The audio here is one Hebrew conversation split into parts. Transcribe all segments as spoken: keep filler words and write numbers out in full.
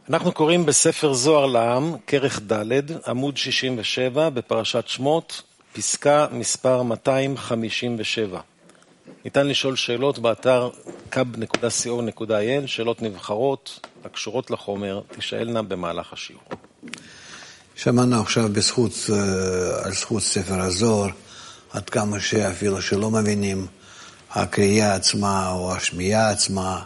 אנחנו קוראים בספר זוהר לעם, כרך ד', עמוד שישים ושבע, בפרשת שמות, פסקה מספר מאתיים חמישים ושבע. ניתן לשאול שאלות באתר קאב נקודה סי או נקודה איי אל, שאלות נבחרות, הקשורות לחומר, תשאלנה במהלך השיעור. שמענו עכשיו בזכות, על זכות ספר הזוהר, עד כמה שאפילו שלא מבינים, הקריאה עצמה או השמיעה עצמה,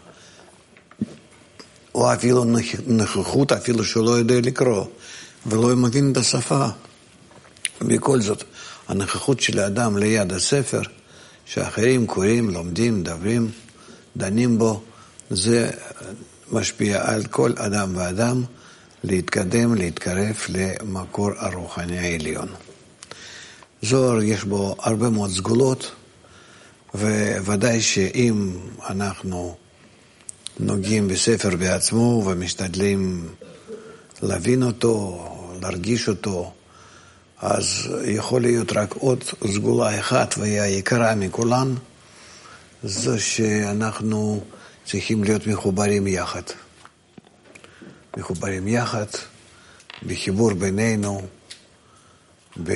או אפילו נוכחות, אפילו שלא יודע לקרוא, ולא מבין את השפה. בכל זאת, הנוכחות של האדם ליד הספר, שאחרים קוראים, לומדים, מדברים, דנים בו, זה משפיע על כל אדם ואדם להתקדם, להתקרב למקור הרוחני העליון. זוהר יש בו הרבה מאוד סגולות, וודאי שאם אנחנו נוגעים בספר בעצמו ומשתדלים להבין אותו, להרגיש אותו, אז יכול להיות רק עוד סגולה אחת והיא היקרה מכולן, זה שאנחנו צריכים להיות מחוברים יחד. מחוברים יחד, בחיבור בינינו, ב...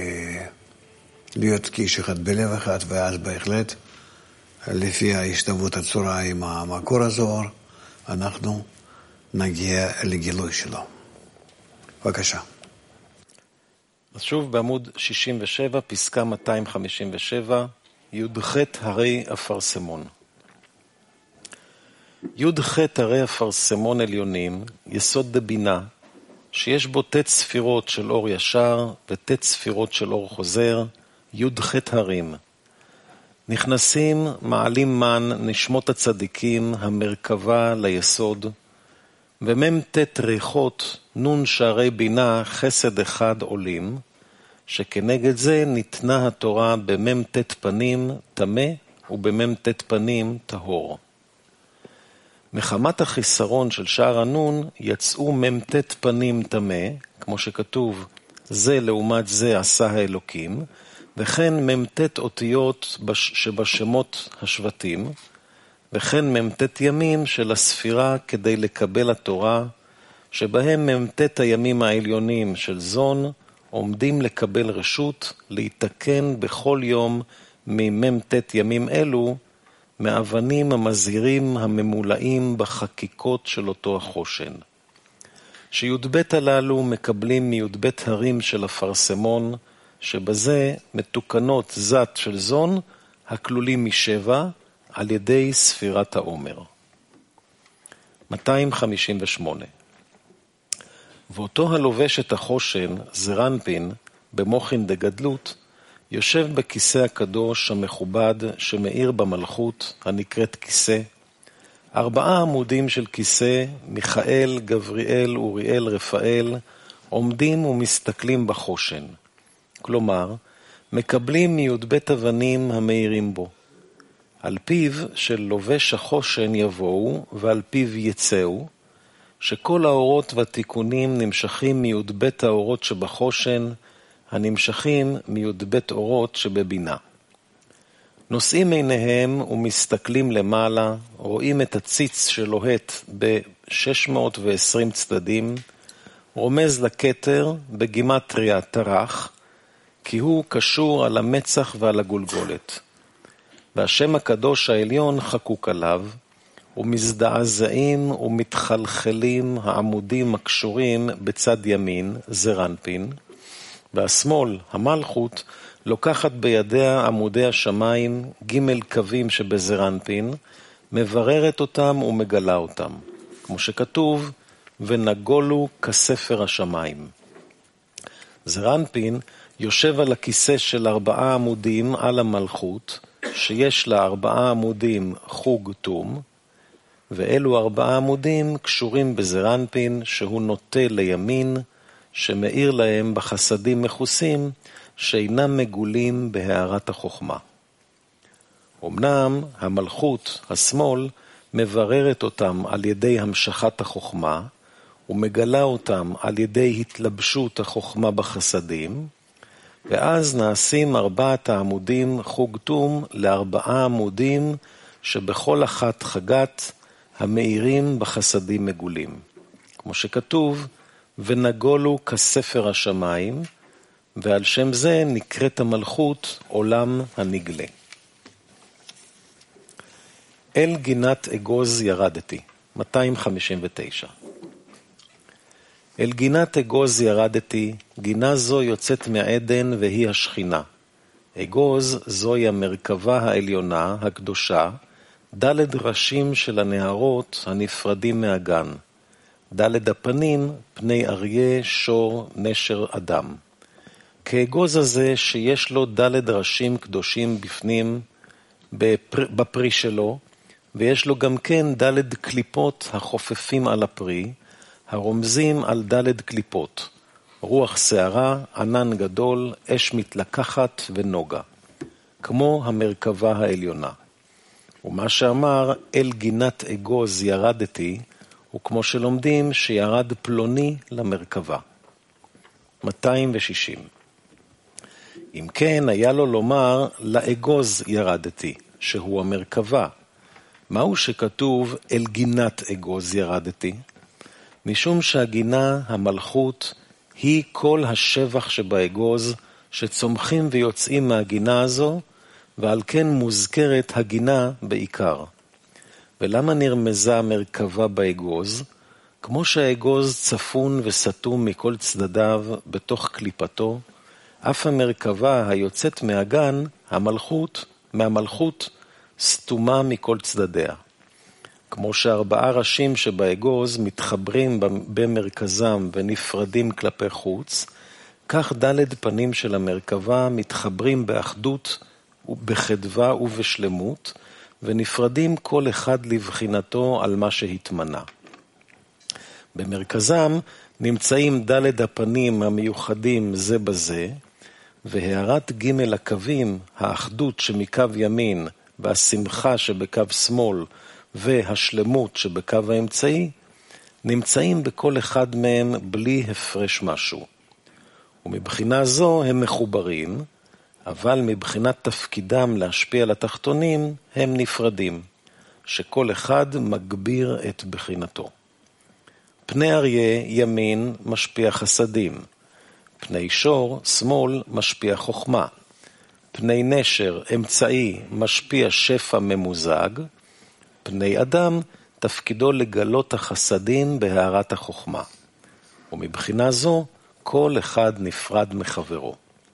להיות כאיש אחד בלב אחד, ואז בהחלט, לפי ההשתוות הצורה עם המקור הזוהר, אנחנו נגיע לגילוי שלו. בבקשה. אז שוב בעמוד שישים ושבע, פסקה מאתיים חמישים ושבע, י"ח הרי אפרסמון. י"ח הרי אפרסמון עליונים, יסוד דבינה, שיש בו תת ספירות של אור ישר ותת ספירות של אור חוזר, י"ח הרים. נכנסים, מעלים מן, נשמות הצדיקים, המרכבה ליסוד, ומם תת ריחות, נון שערי בינה, חסד אחד עולים, שכנגד זה ניתנה התורה במם תת פנים, תמה, ובמם תת פנים, טהור. מחמת החיסרון של שער הנון, יצאו מם תת פנים תמה, כמו שכתוב, זה לעומת זה עשה האלוקים, וכן ממתת אותיות שבשמות השבטים, וכן ממתת ימים של הספירה כדי לקבל התורה, שבהם ממתת הימים העליונים של זון, עומדים לקבל רשות להתקן בכל יום ממתת ימים אלו, מאבנים המזהירים הממולאים בחקיקות של אותו החושן. שי"ב הללו מקבלים מי"ב הרים של אפרסמון, שבזה מתוקנות זת של זון, הכלולים משבע, על ידי ספירת העומר. מאתיים חמישים ושמונה. ואותו הלובש את החושן, זרנפין, במוחין דגדלות, יושב בכיסא הקדוש המכובד שמאיר במלכות, הנקראת כיסא, ארבעה עמודים של כיסא, מיכאל, גבריאל, אוריאל, רפאל, עומדים ומסתכלים בחושן. כלומר, מקבלים מי"ב אבנים המאירים בו. על פיו של לובש החושן יבואו, ועל פיו יצאו, שכל האורות והתיקונים נמשכים מי"ב האורות שבחושן, הנמשכים מי"ב אורות שבבינה. נושאים עיניהם ומסתכלים למעלה, רואים את הציץ שלוהט ב-שש מאות ועשרים צדדים, רומז לכתר בגימטריה תרח, כי הוא קשור על המצח ועל הגולגולת. והשם הקדוש העליון חקוק עליו, ומזדעזעים ומתחלחלים העמודים הקשורים בצד ימין, זרנפין, והשמאל, המלכות, לוקחת בידיה עמודי השמיים, ג' קווים שבזרנפין, מבררת אותם ומגלה אותם, כמו שכתוב, ונגולו כספר השמיים. זרנפין יושב על הכיסא של ארבעה עמודים על המלכות, שיש לה ארבעה עמודים חוג תום, ואלו ארבעה עמודים קשורים בזרנפין, שהוא נוטה לימין, שמאיר להם בחסדים מכוסים, שאינם מגולים בהארת החוכמה. אמנם המלכות, השמאל, מבררת אותם על ידי המשכת החוכמה, ומגלה אותם על ידי התלבשות החוכמה בחסדים, ואז נעשים ארבעת העמודים חוג תום לארבעה עמודים שבכל אחת חגת המאירים בחסדים מגולים. כמו שכתוב, ונגולו כספר השמיים, ועל שם זה נקראת המלכות עולם הנגלה. אל גינת אגוז ירדתי, מאתיים חמישים ותשע. אל גינת אגוז ירדתי, גינה זו יוצאת מעדן והיא השכינה. אגוז זוהי המרכבה העליונה, הקדושה, דלת ראשים של הנהרות הנפרדים מהגן. דלת הפנים, פני אריה, שור, נשר, אדם. כאגוז הזה שיש לו דלת ראשים קדושים בפנים, בפר, בפרי שלו, ויש לו גם כן דלת קליפות החופפים על הפרי, הרומזים על דלת קליפות, רוח שערה, ענן גדול, אש מתלקחת ונוגה, כמו המרכבה העליונה. ומה שאמר אל גינת אגוז ירדתי, הוא כמו שלומדים שירד פלוני למרכבה. מאתיים ושישים. אם כן, היה לו לומר לאגוז ירדתי, שהוא המרכבה. מהו שכתוב אל גינת אגוז ירדתי? משום שהגינה, המלכות, היא כל השבח שבאגוז, שצומחים ויוצאים מהגינה הזו, ועל כן מוזכרת הגינה בעיקר. ולמה נרמזה המרכבה באגוז? כמו שהאגוז צפון וסתום מכל צדדיו בתוך קליפתו, אף המרכבה היוצאת מהגן, המלכות, מהמלכות, סתומה מכל צדדיה. כמו שארבעה ראשים שבאגוז מתחברים במרכזם ונפרדים כלפי חוץ, כך דלת פנים של המרכבה מתחברים באחדות בחדווה ובשלמות, ונפרדים כל אחד לבחינתו על מה שהתמנה. במרכזם נמצאים דלת הפנים המיוחדים זה בזה, והערת ג' הקווים, האחדות שמקו ימין והשמחה שבקו שמאל והשלמות שבקו האמצעי, נמצאים בכל אחד מהם בלי הפרש משהו. ומבחינה זו הם מחוברים, אבל מבחינת תפקידם להשפיע על התחתונים הם נפרדים, שכל אחד מגביר את בחינתו. פני אריה ימין משפיע חסדים, פני שור שמאל משפיע חוכמה, פני נשר אמצעי משפיע שפע ממוזג, פני אדם תפקידו לגלות החסדים בהארת החוכמה. ומבחינה זו כל אחד נפרד מחברו.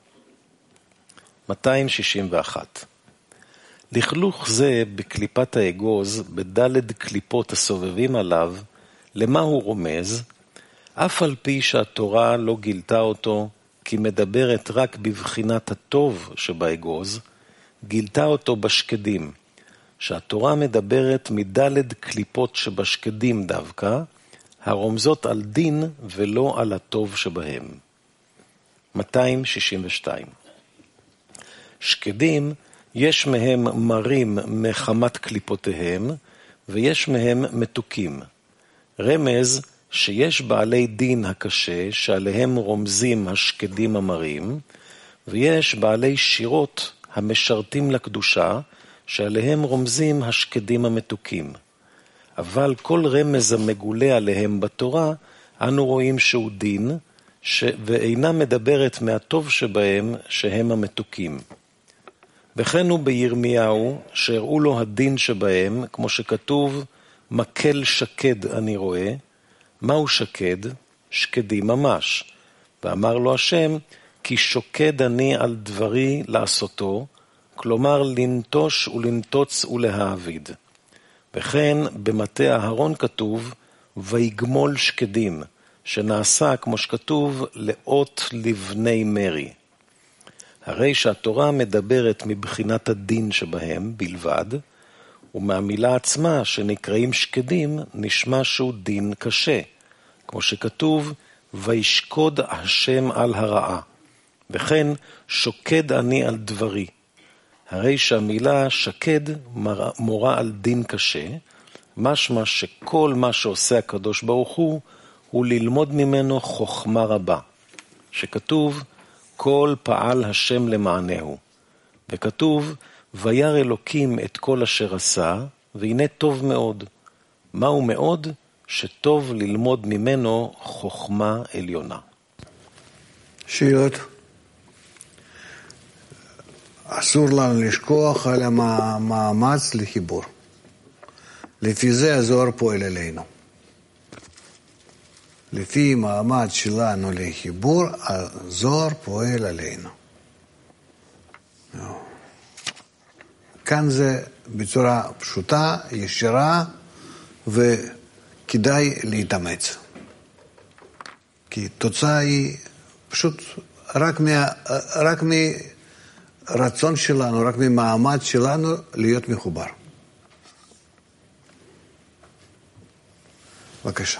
מאתיים שישים ואחת. לכלוך זה בקליפת האגוז, בדלת קליפות הסובבים עליו, למה הוא רומז? אף על פי שהתורה לא גילתה אותו, כי מדברת רק בבחינת הטוב שבאגוז, גילתה אותו בשקדים, שהתורה מדברת מדלת קליפות שבשקדים דווקא, הרומזות על דין ולא על הטוב שבהם. מאתיים שישים ושתיים. שקדים יש מהם מרים מחמת קליפותיהם, ויש מהם מתוקים. רמז שיש בעלי דין הקשה שעליהם רומזים השקדים המרים, ויש בעלי שירות המשרתים לקדושה שעליהם רומזים השקדים המתוקים. אבל כל רמז המגולה עליהם בתורה, אנו רואים שהוא דין, ש... ואינה מדברת מהטוב שבהם שהם המתוקים. וכן הוא בירמיהו, שהראו לו הדין שבהם, כמו שכתוב, מקל שקד אני רואה. מהו שקד? שקדי ממש. ואמר לו השם, כי שוקד אני על דברי לעשותו, כלומר לנטוש ולנטוץ ולהעביד. וכן במטה אהרון כתוב, ויגמול שקדים, שנעשה כמו שכתוב לאות לבני מרי. הרי שהתורה מדברת מבחינת הדין שבהם בלבד, ומהמילה עצמה שנקראים שקדים נשמע שהוא דין קשה, כמו שכתוב, וישקוד השם על הרעה, וכן שוקד אני על דברי. הרי שהמילה שקד מורה על דין קשה, משמע שכל מה שעושה הקדוש ברוך הוא, הוא ללמוד ממנו חוכמה רבה, שכתוב, כל פעל השם למענהו, וכתוב, וירא אלוקים את כל אשר עשה, והנה טוב מאוד. מהו מאוד? שטוב ללמוד ממנו חוכמה עליונה. שאלות. אסור לנו לשכוח על המאמץ לחיבור. לפי זה הזוהר פועל עלינו. לפי מאמץ שלנו לחיבור, הזוהר פועל עלינו. כאן זה בצורה פשוטה, ישירה, וכדאי להתאמץ. כי תוצאה היא פשוט רק, מה, רק מרצון שלנו, רק ממאמץ שלנו להיות מחובר. בבקשה.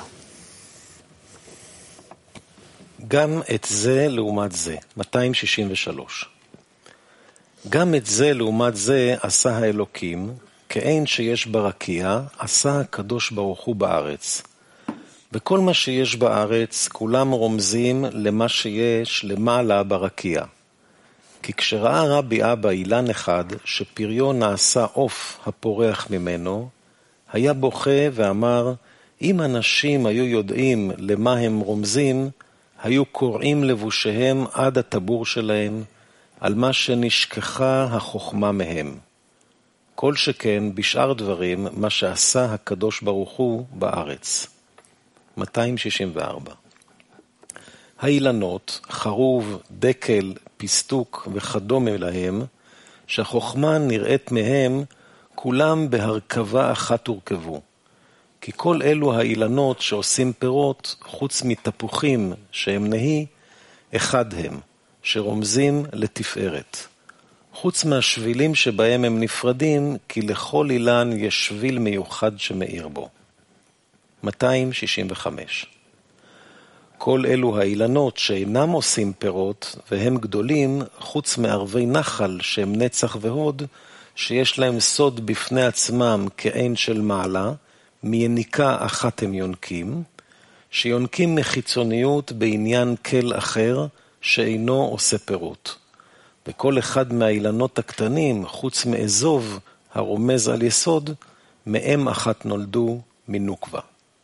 גם את זה לעומת זה, מאתיים שישים ושלוש. גם את זה לעומת זה עשה האלוקים, כאין שיש ברקיע, עשה הקדוש ברוך הוא בארץ. וכל מה שיש בארץ, כולם רומזים למה שיש למעלה ברקיע. כי כשראה רבי אבא אילן אחד, שפריו נעשה עוף הפורח ממנו, היה בוכה ואמר, אם אנשים היו יודעים למה הם רומזים, היו קוראים לבושיהם עד הטבור שלהם, על מה שנשכחה החוכמה מהם. כל שכן בשאר דברים, מה שעשה הקדוש ברוך הוא בארץ. מאתיים שישים וארבע. האילנות, חרוב, דקל, פסטוק וכדומה להם, שהחוכמה נראית מהם, כולם בהרכבה אחת הורכבו. כי כל אלו האילנות שעושים פירות, חוץ מתפוחים שהם נהי, אחד הם, שרומזים לתפארת. חוץ מהשבילים שבהם הם נפרדים, כי לכל אילן יש שביל מיוחד שמאיר בו. מאתיים שישים וחמש. כל אלו האילנות שאינם עושים פירות, והם גדולים, חוץ מערבי נחל שהם נצח והוד, שיש להם סוד בפני עצמם כאין של מעלה, מיניקה אחת הם יונקים, שיונקים מחיצוניות בעניין כל אחר, שאינו עושה פירות. וכל אחד מהאילנות הקטנים, חוץ מאזוב, הרומז על יסוד, מהם אחת נולדו מנוקבה.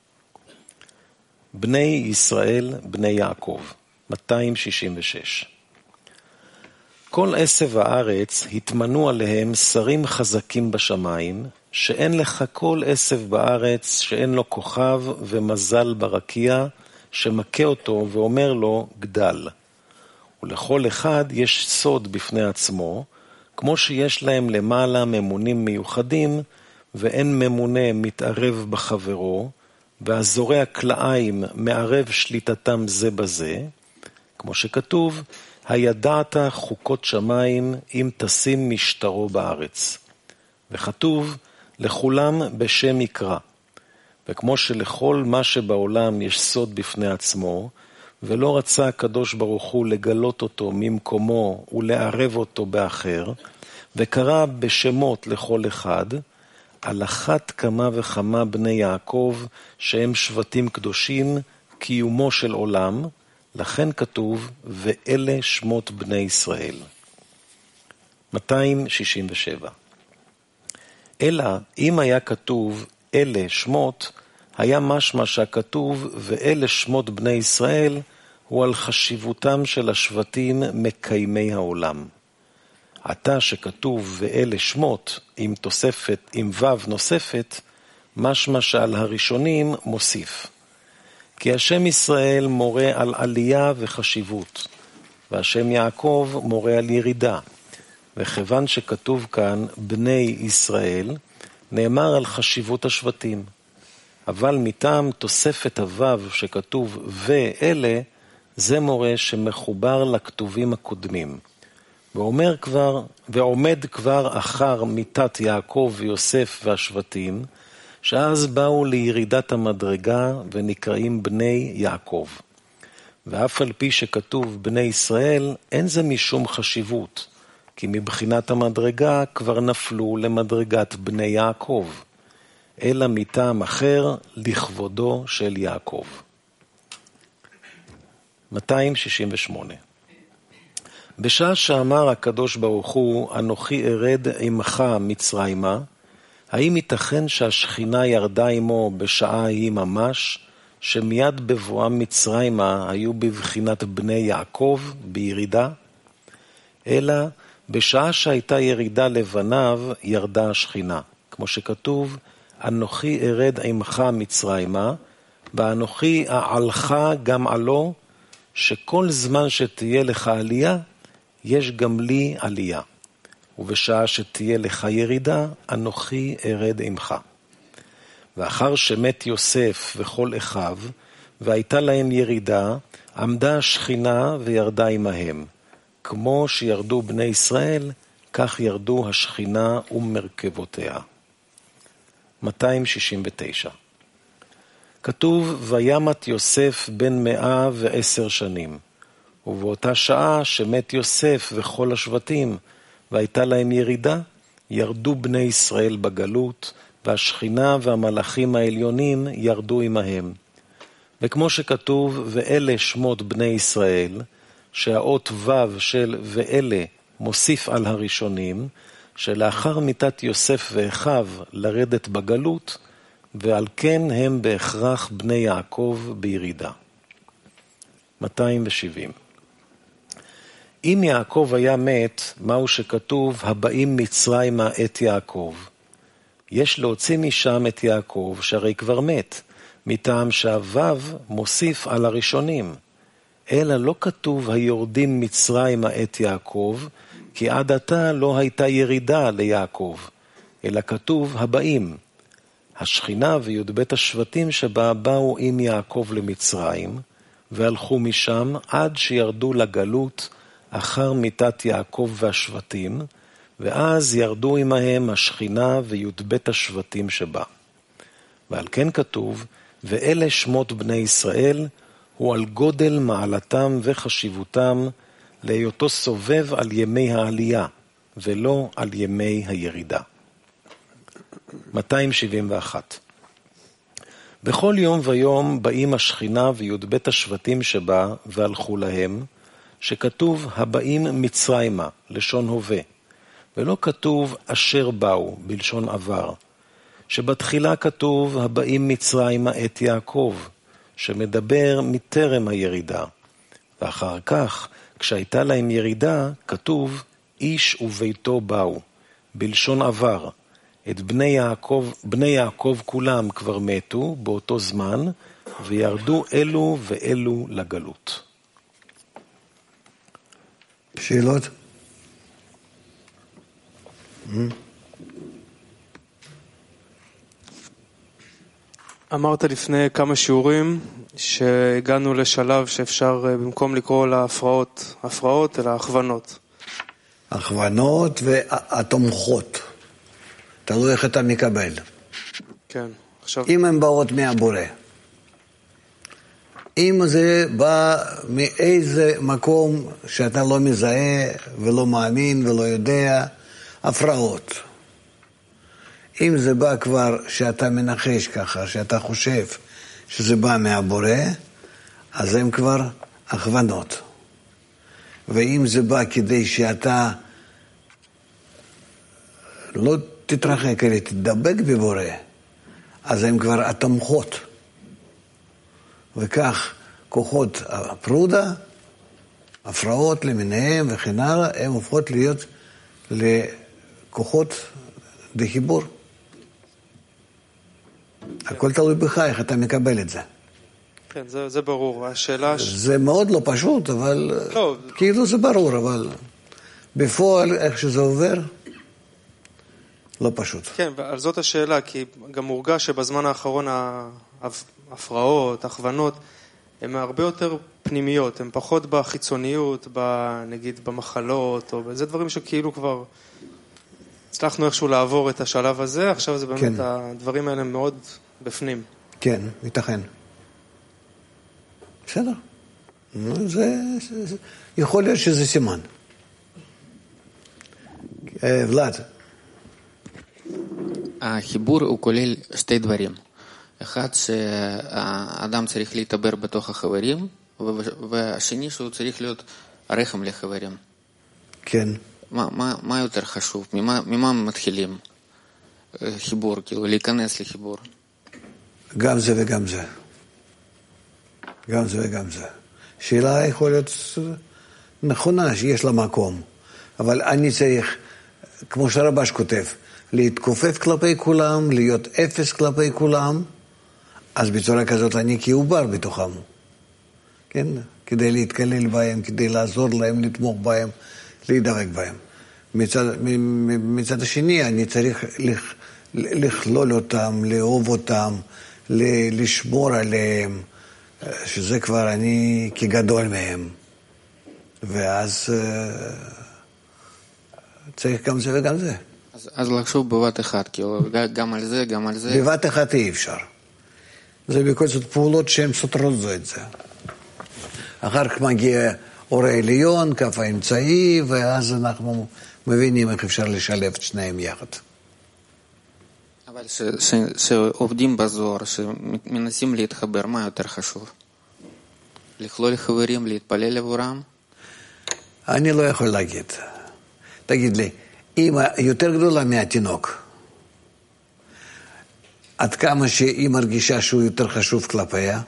בני ישראל, בני יעקב, מאתיים שישים ושש. כל עשב הארץ התמנו עליהם שרים חזקים בשמיים, שאין לך כל עשב בארץ שאין לו כוכב ומזל ברקיע, שמכה אותו ואומר לו גדל. ולכל אחד יש סוד בפני עצמו, כמו שיש להם למעלה ממונים מיוחדים, ואין ממונה מתערב בחברו, והזורע כלאיים מערב שליטתם זה בזה, כמו שכתוב, הידעת חוקות שמיים אם תשים משטרו בארץ. וכתוב, לכולם בשם יקרא. וכמו שלכל מה שבעולם יש סוד בפני עצמו, ולא רצה הקדוש ברוך הוא לגלות אותו ממקומו ולערב אותו באחר, וקרא בשמות לכל אחד, על אחת כמה וכמה בני יעקב, שהם שבטים קדושים, קיומו של עולם, לכן כתוב, ואלה שמות בני ישראל. מאתיים שישים ושבע. אלא אם היה כתוב, אלה שמות, היה משמע שהכתוב, ואלה שמות בני ישראל, הוא על חשיבותם של השבטים מקיימי העולם. עתה שכתוב ואלה שמות עם תוספת, עם וו נוספת, משמע שעל הראשונים מוסיף. כי השם ישראל מורה על עלייה וחשיבות, והשם יעקב מורה על ירידה. וכיוון שכתוב כאן בני ישראל, נאמר על חשיבות השבטים. אבל מטעם תוספת הוו שכתוב ואלה, זה מורה שמחובר לכתובים הקודמים. ואומר כבר, ועומד כבר אחר מיתת יעקב ויוסף והשבטים, שאז באו לירידת המדרגה ונקראים בני יעקב. ואף על פי שכתוב בני ישראל, אין זה משום חשיבות, כי מבחינת המדרגה כבר נפלו למדרגת בני יעקב, אלא מטעם אחר לכבודו של יעקב. מאתיים שישים ושמונה. בשעה שאמר הקדוש ברוך הוא, אנוכי ארד עמך מצרימה, האם ייתכן שהשכינה ירדה עמו בשעה ההיא ממש, שמיד בבואם מצרימה היו בבחינת בני יעקב בירידה? אלא בשעה שהייתה ירידה לבניו ירדה השכינה, כמו שכתוב, אנוכי ארד עמך מצרימה, ואנוכי אעלך גם עלו, שכל זמן שתהיה לך עלייה, יש גם לי עלייה. ובשעה שתהיה לך ירידה, אנוכי ארד עמך. ואחר שמת יוסף וכל אחיו, והייתה להם ירידה, עמדה השכינה וירדה עמהם. כמו שירדו בני ישראל, כך ירדו השכינה ומרכבותיה. מאתיים שישים ותשע. כתוב, וימת יוסף בן מאה ועשר שנים, ובאותה שעה שמת יוסף וכל השבטים, והייתה להם ירידה, ירדו בני ישראל בגלות, והשכינה והמלאכים העליונים ירדו עמהם. וכמו שכתוב, ואלה שמות בני ישראל, שהאות ו' של ואלה מוסיף על הראשונים, שלאחר מיתת יוסף ואחיו לרדת בגלות, ועל כן הם בהכרח בני יעקב בירידה. מאתיים שבעים. אם יעקב היה מת, מהו שכתוב, הבאים מצרימה את יעקב? יש להוציא משם את יעקב, שהרי כבר מת, מטעם שהוו מוסיף על הראשונים. אלא לא כתוב היורדים מצרימה את יעקב, כי עד עתה לא הייתה ירידה ליעקב, אלא כתוב הבאים. השכינה וי"ב השבטים שבה באו עם יעקב למצרים, והלכו משם עד שירדו לגלות אחר מיתת יעקב והשבטים, ואז ירדו עמהם השכינה וי"ב השבטים שבה. ועל כן כתוב, ואלה שמות בני ישראל, הוא על גודל מעלתם וחשיבותם, להיותו סובב על ימי העלייה, ולא על ימי הירידה. מאתיים שבעים ואחת. בכל יום ויום באים השכינה וי"ב השבטים שבה, והלכו להם, שכתוב הבאים מצרימה, לשון הווה, ולא כתוב אשר באו, בלשון עבר, שבתחילה כתוב הבאים מצרימה את יעקב, שמדבר מטרם הירידה, ואחר כך, כשהייתה להם ירידה, כתוב איש וביתו באו, בלשון עבר. את בני יעקב, בני יעקב כולם כבר מתו באותו זמן, וירדו אלו ואלו לגלות. שאלות? אמרת לפני כמה שיעורים שהגענו לשלב שאפשר במקום לקרוא להפרעות, הפרעות אלא הכוונות. הכוונות והתומכות. תלוי איך אתה מקבל. כן, עכשיו... אם הן באות מהבורא. אם זה בא מאיזה מקום שאתה לא מזהה ולא מאמין ולא יודע, הפרעות. אם זה בא כבר שאתה מנחש ככה, שאתה חושב שזה בא מהבורא, אז הם כבר הכוונות. ואם זה בא כדי שאתה לא תתרחק אלא תדבק בבורא, אז הם כבר התומכות. וכך כוחות הפרודה, הפרעות למיניהם וכן הלאה, הם הופכות להיות לכוחות דחיבור. הכל תלוי בך, איך אתה מקבל את זה. כן, זה, זה ברור. השאלה... זה מאוד לא פשוט, אבל... לא. כאילו זה ברור, אבל בפועל, איך שזה עובר, לא פשוט. כן, ועל זאת השאלה, כי גם מורגש שבזמן האחרון ההפרעות, הכוונות, הן הרבה יותר פנימיות, הן פחות בחיצוניות, נגיד במחלות, או זה דברים שכאילו כבר הצלחנו איכשהו לעבור את השלב הזה, עכשיו זה באמת, כן. הדברים האלה מאוד בפנים. כן, ייתכן. בסדר. זה, זה, יכול להיות שזה סימן. ולד. החיבור הוא כולל שתי דברים. אחד, שהאדם צריך להתעבר בתוך החברים, והשני שהוא צריך להיות רחם לחברים. כן. מה, מה, מה יותר חשוב? ממה, ממה מתחילים? חיבור, כאילו להיכנס לחיבור. גם זה וגם זה. גם זה וגם זה. שאלה יכול להיות נכונה, שיש לה מקום. אבל אני צריך, כמו שהרבש כותב, להתכופף כלפי כולם, להיות אפס כלפי כולם, אז בצורה כזאת אני כעובר בתוכם. כן? כדי להתקלל בהם, כדי לעזור להם, לתמוך בהם, להידבק בהם. מצד, מצד השני, אני צריך לכ, לכלול אותם, לאהוב אותם, לשמור עליהם, שזה כבר אני כגדול מהם. ואז צריך גם זה וגם זה. אז, אז לחשוב בבת אחת, כאילו, גם על זה, גם על זה. בבת אחת אי אפשר. זה בכל זאת פעולות שהן סותרות זו את זה. אחר כך מגיע אור העליון, כף האמצעי, ואז אנחנו מבינים איך אפשר לשלב את שניהם יחד. אבל ש, ש, שעובדים בזוהר, שמנסים להתחבר, מה יותר חשוב? לכלול חברים, להתפלל עבורם? אני לא יכול להגיד. תגיד לי, אמא יותר גדולה מהתינוק, עד כמה שהיא מרגישה שהוא יותר חשוב כלפיה?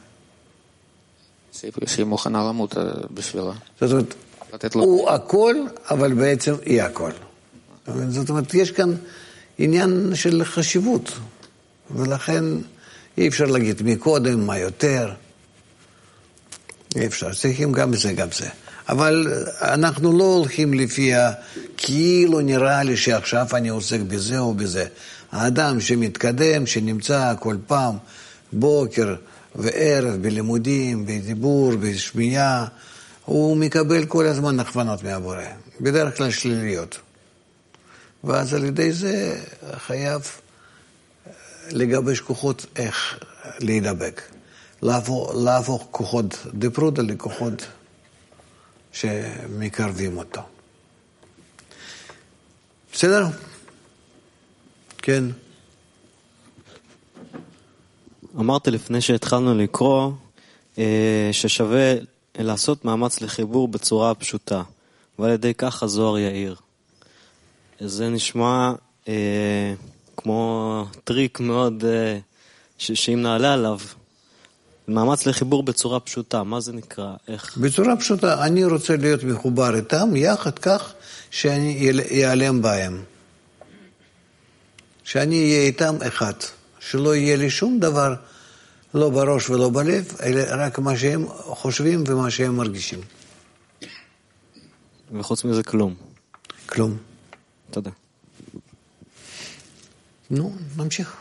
שהיא מוכנה למות בשבילה. זאת אומרת, הוא הכל, אבל בעצם היא הכל. זאת אומרת, יש כאן עניין של חשיבות, ולכן אי אפשר להגיד מקודם, מה יותר. אי אפשר, צריכים גם זה, גם זה. אבל אנחנו לא הולכים לפי כאילו נראה לי שעכשיו אני עוסק בזה או בזה. האדם שמתקדם, שנמצא כל פעם בוקר וערב בלימודים, בדיבור, בשמיעה, הוא מקבל כל הזמן הכוונות מהבורא, בדרך כלל שליליות. ואז על ידי זה חייב לגבש כוחות איך להידבק. להפוך, להפוך כוחות דפרודה לכוחות שמקרבים אותו. בסדר? כן. אמרת לפני שהתחלנו לקרוא ששווה לעשות מאמץ לחיבור בצורה פשוטה, ועל ידי כך הזוהר יאיר. זה נשמע אה, כמו טריק מאוד אה, ש- שאם נעלה עליו, מאמץ לחיבור בצורה פשוטה, מה זה נקרא? איך? בצורה פשוטה, אני רוצה להיות מחובר איתם יחד כך שאני יעלם בהם. שאני אהיה איתם אחד. שלא יהיה לי שום דבר, לא בראש ולא בלב, אלא רק מה שהם חושבים ומה שהם מרגישים. וחוץ מזה כלום. כלום. תודה. נו, נמשיך.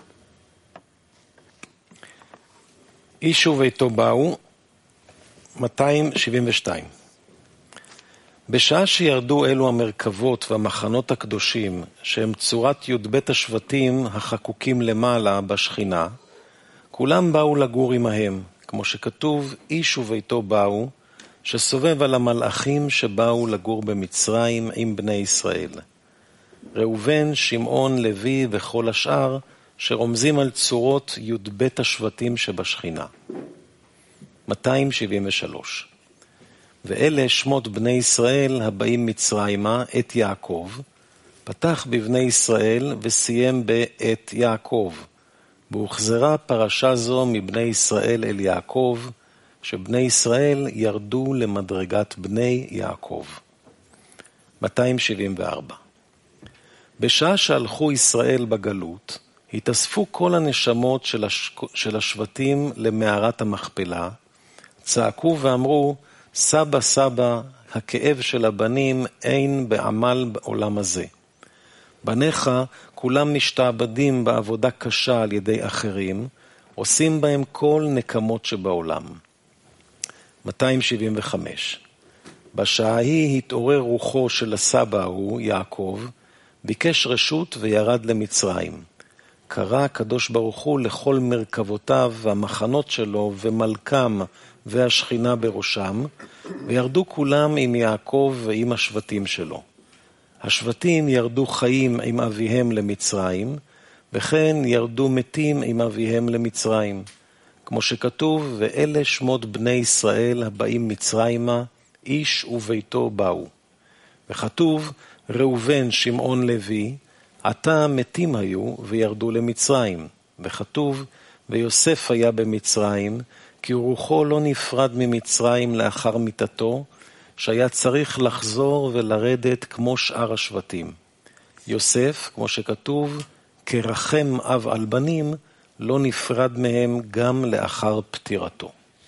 איש וביתו באו, מאתיים שבעים ושתיים. בשעה שירדו אלו המרכבות והמחנות הקדושים, שהם צורת י"ב השבטים החקוקים למעלה בשכינה, כולם באו לגור עמהם, כמו שכתוב, איש וביתו באו, שסובב על המלאכים שבאו לגור במצרים עם בני ישראל. ראובן, שמעון, לוי וכל השאר, שרומזים על צורות י"ב השבטים שבשכינה. מאתיים שבעים ושלוש. ואלה שמות בני ישראל הבאים מצרימה את יעקב, פתח בבני ישראל וסיים באת יעקב, והוחזרה פרשה זו מבני ישראל אל יעקב, שבני ישראל ירדו למדרגת בני יעקב. מאתיים שבעים וארבע. בשעה שהלכו ישראל בגלות, התאספו כל הנשמות של, הש... של השבטים למערת המכפלה, צעקו ואמרו, סבא סבא, הכאב של הבנים אין בעמל בעולם הזה. בניך כולם משתעבדים בעבודה קשה על ידי אחרים, עושים בהם כל נקמות שבעולם. מאתיים שבעים וחמש. בשעה היא התעורר רוחו של הסבא ההוא, יעקב, ביקש רשות וירד למצרים. קרא הקדוש ברוך הוא לכל מרכבותיו והמחנות שלו ומלכם והשכינה בראשם, וירדו כולם עם יעקב ועם השבטים שלו. השבטים ירדו חיים עם אביהם למצרים, וכן ירדו מתים עם אביהם למצרים. כמו שכתוב, ואלה שמות בני ישראל הבאים מצרימה, איש וביתו באו. וכתוב, ראובן, שמעון, לוי, עתה מתים היו וירדו למצרים, וכתוב, ויוסף היה במצרים, כי רוחו לא נפרד ממצרים לאחר מיתתו, שהיה צריך לחזור ולרדת כמו שאר השבטים. יוסף, כמו שכתוב, כרחם אב על בנים, לא נפרד מהם גם לאחר פטירתו.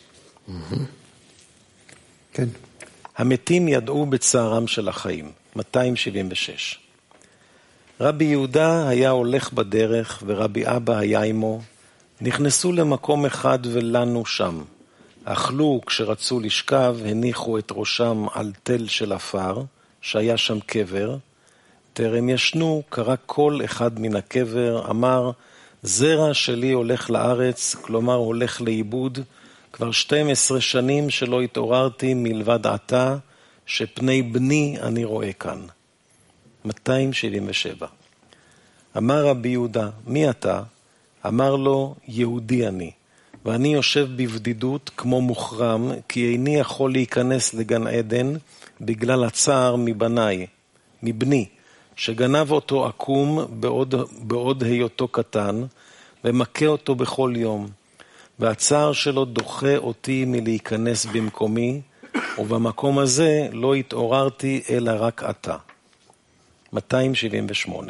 כן. המתים ידעו בצערם של החיים, מאתיים שבעים ושש. רבי יהודה היה הולך בדרך ורבי אבא היה עמו, נכנסו למקום אחד ולנו שם. אכלו כשרצו לשכב, הניחו את ראשם על תל של אפר, שהיה שם קבר. טרם ישנו, קרא כל אחד מן הקבר, אמר, זרע שלי הולך לארץ, כלומר הולך לאיבוד, כבר שתים עשרה שנים שלא התעוררתי מלבד עתה, שפני בני אני רואה כאן. מאתיים שבעים ושבע. אמר רבי יהודה, מי אתה? אמר לו, יהודי אני, ואני יושב בבדידות כמו מוחרם, כי איני יכול להיכנס לגן עדן בגלל הצער מבניי, מבני, שגנב אותו עקום בעוד, בעוד היותו קטן, ומכה אותו בכל יום. והצער שלו דוחה אותי מלהיכנס במקומי, ובמקום הזה לא התעוררתי אלא רק עתה. מאתיים שבעים ושמונה.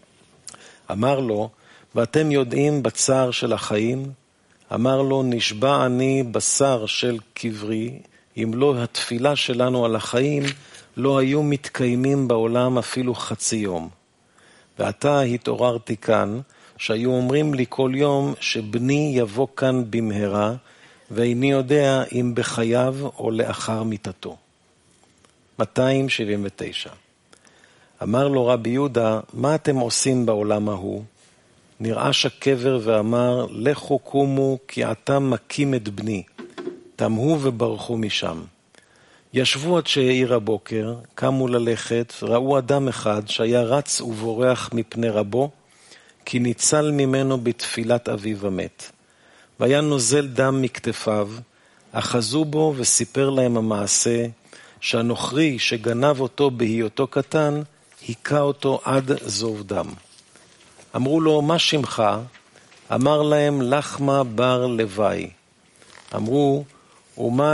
אמר לו, ואתם יודעים בצער של החיים? אמר לו, נשבע אני בשר של קברי, אם לא התפילה שלנו על החיים, לא היו מתקיימים בעולם אפילו חצי יום. ועתה התעוררתי כאן, שהיו אומרים לי כל יום שבני יבוא כאן במהרה, ואיני יודע אם בחייו או לאחר מיתתו. מאתיים שבעים ותשע. אמר לו רבי יהודה, מה אתם עושים בעולם ההוא? נרעש הקבר ואמר, לכו קומו כי עתה מכים את בני. תמהו וברחו משם. ישבו עד שהעיר הבוקר, קמו ללכת, ראו אדם אחד שהיה רץ ובורח מפני רבו, כי ניצל ממנו בתפילת אביו המת. והיה נוזל דם מכתפיו, אחזו בו וסיפר להם המעשה, שהנוכרי שגנב אותו בהיותו קטן, היכה אותו עד זוב דם. אמרו לו, מה שמך? אמר להם, לחמה בר לוואי. אמרו, ומה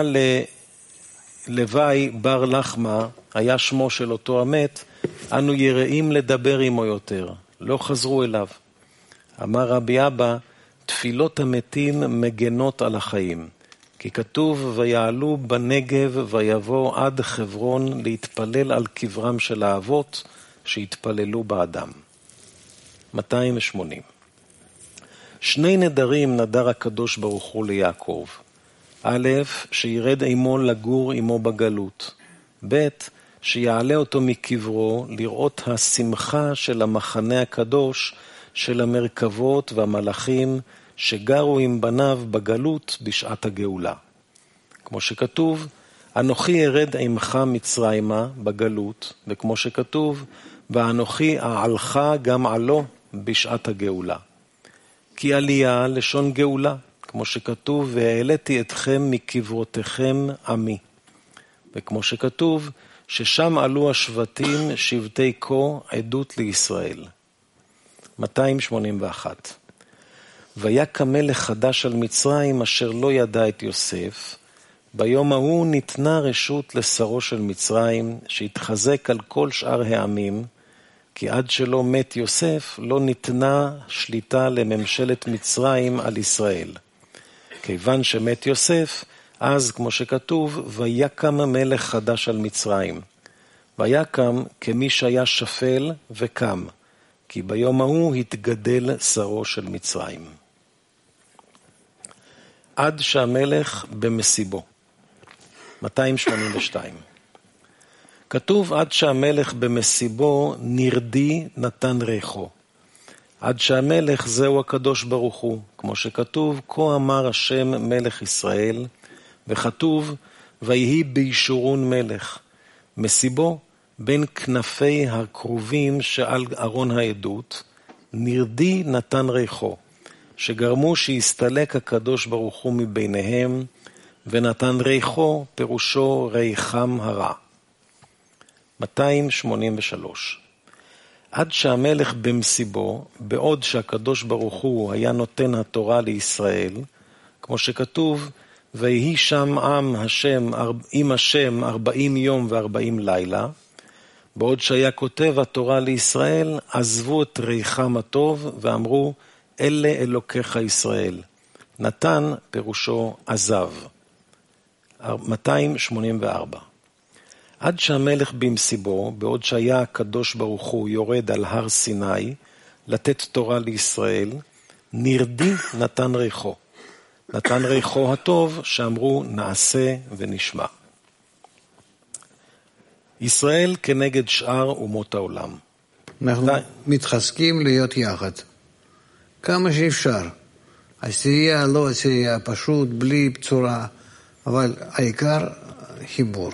לוואי בר לחמה, היה שמו של אותו המת, אנו יראים לדבר עמו יותר. לא חזרו אליו. אמר רבי אבא, תפילות המתים מגנות על החיים. כי כתוב, ויעלו בנגב ויבוא עד חברון להתפלל על קברם של האבות שהתפללו באדם. מאתיים ושמונים. שני נדרים נדר הקדוש ברוך הוא ליעקב. א', שירד עמו לגור עמו בגלות. ב', שיעלה אותו מקברו לראות השמחה של המחנה הקדוש של המרכבות והמלאכים שגרו עם בניו בגלות בשעת הגאולה. כמו שכתוב, אנוכי ארד עמך מצרימה בגלות, וכמו שכתוב, ואנוכי אעלך גם עלו בשעת הגאולה. כי עלייה לשון גאולה, כמו שכתוב, והעליתי אתכם מקברותיכם עמי. וכמו שכתוב, ששם עלו השבטים שבטי כה עדות לישראל. מאתיים שמונים ואחת. ויקם מלך חדש על מצרים אשר לא ידע את יוסף, ביום ההוא ניתנה רשות לשרו של מצרים, שהתחזק על כל שאר העמים, כי עד שלא מת יוסף לא ניתנה שליטה לממשלת מצרים על ישראל. כיוון שמת יוסף, אז כמו שכתוב, ויקם מלך חדש על מצרים. ויקם כמי שהיה שפל וקם, כי ביום ההוא התגדל שרו של מצרים. עד שהמלך במסיבו. מאתיים שמונים ושתיים. כתוב עד שהמלך במסיבו נרדי נתן ריחו. עד שהמלך זהו הקדוש ברוך הוא, כמו שכתוב, כה אמר השם מלך ישראל, וכתוב, ויהי בישורון מלך. מסיבו בין כנפי הקרובים שעל ארון העדות, נרדי נתן ריחו, שגרמו שיסתלק הקדוש ברוך הוא מביניהם, ונתן ריחו פירושו ריחם הרע. מאתיים שמונים ושלוש. עד שהמלך במסיבו, בעוד שהקדוש ברוך הוא היה נותן התורה לישראל, כמו שכתוב, ויהי שם עם השם, עם השם ארבעים יום וארבעים לילה, בעוד שהיה כותב התורה לישראל, עזבו את ריחם הטוב ואמרו, אלה אלוקיך ישראל. נתן פירושו עזב. מאתיים שמונים וארבע. עד שהמלך במסיבו, בעוד שהיה הקדוש ברוך הוא יורד על הר סיני, לתת תורה לישראל, נרדי נתן ריחו. נתן ריחו הטוב שאמרו נעשה ונשמע. ישראל כנגד שאר אומות העולם. אנחנו די... מתחזקים להיות יחד. כמה שאפשר. עשייה, לא עשייה, פשוט, בלי בצורה, אבל העיקר חיבור.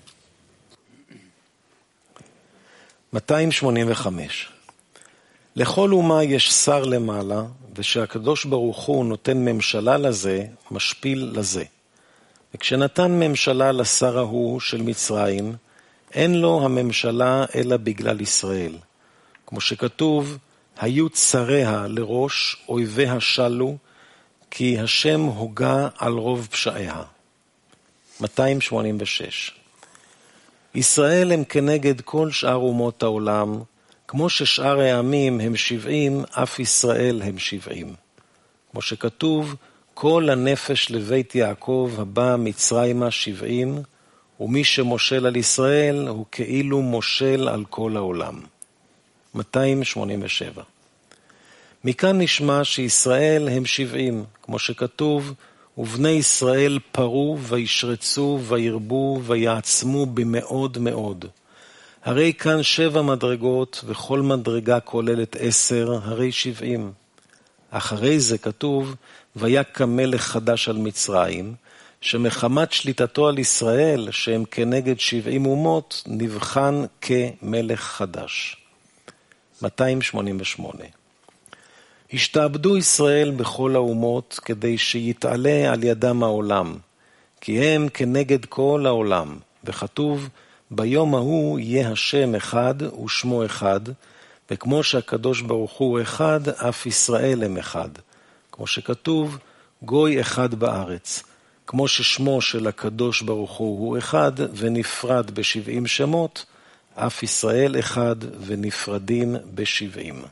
מאתיים שמונים וחמש. לכל אומה יש שר למעלה, ושהקדוש ברוך הוא נותן ממשלה לזה, משפיל לזה. וכשנתן ממשלה לשר ההוא של מצרים, אין לו הממשלה אלא בגלל ישראל. כמו שכתוב, היו צריה לראש, אויביה שלו, כי השם הוגה על רוב פשעיה. מאתיים שמונים ושש. ישראל הם כנגד כל שאר אומות העולם, כמו ששאר העמים הם שבעים, אף ישראל הם שבעים. כמו שכתוב, כל הנפש לבית יעקב הבא מצרימה שבעים, ומי שמושל על ישראל הוא כאילו מושל על כל העולם. מאתיים שמונים ושבע. מכאן נשמע שישראל הם שבעים, כמו שכתוב, ובני ישראל פרו וישרצו וירבו ויעצמו במאוד מאוד. הרי כאן שבע מדרגות וכל מדרגה כוללת עשר, הרי שבעים. אחרי זה כתוב, ויקם מלך חדש על מצרים, שמחמת שליטתו על ישראל, שהם כנגד שבעים אומות, נבחן כמלך חדש. מאתיים שמונים ושמונה. השתעבדו ישראל בכל האומות, כדי שיתעלה על ידם העולם, כי הם כנגד כל העולם, וכתוב, ביום ההוא יהיה השם אחד ושמו אחד, וכמו שהקדוש ברוך הוא אחד, אף ישראל הם אחד. כמו שכתוב, גוי אחד בארץ. כמו ששמו של הקדוש ברוך הוא הוא אחד, ונפרד בשבעים שמות, אף ישראל אחד ונפרדים בשבעים.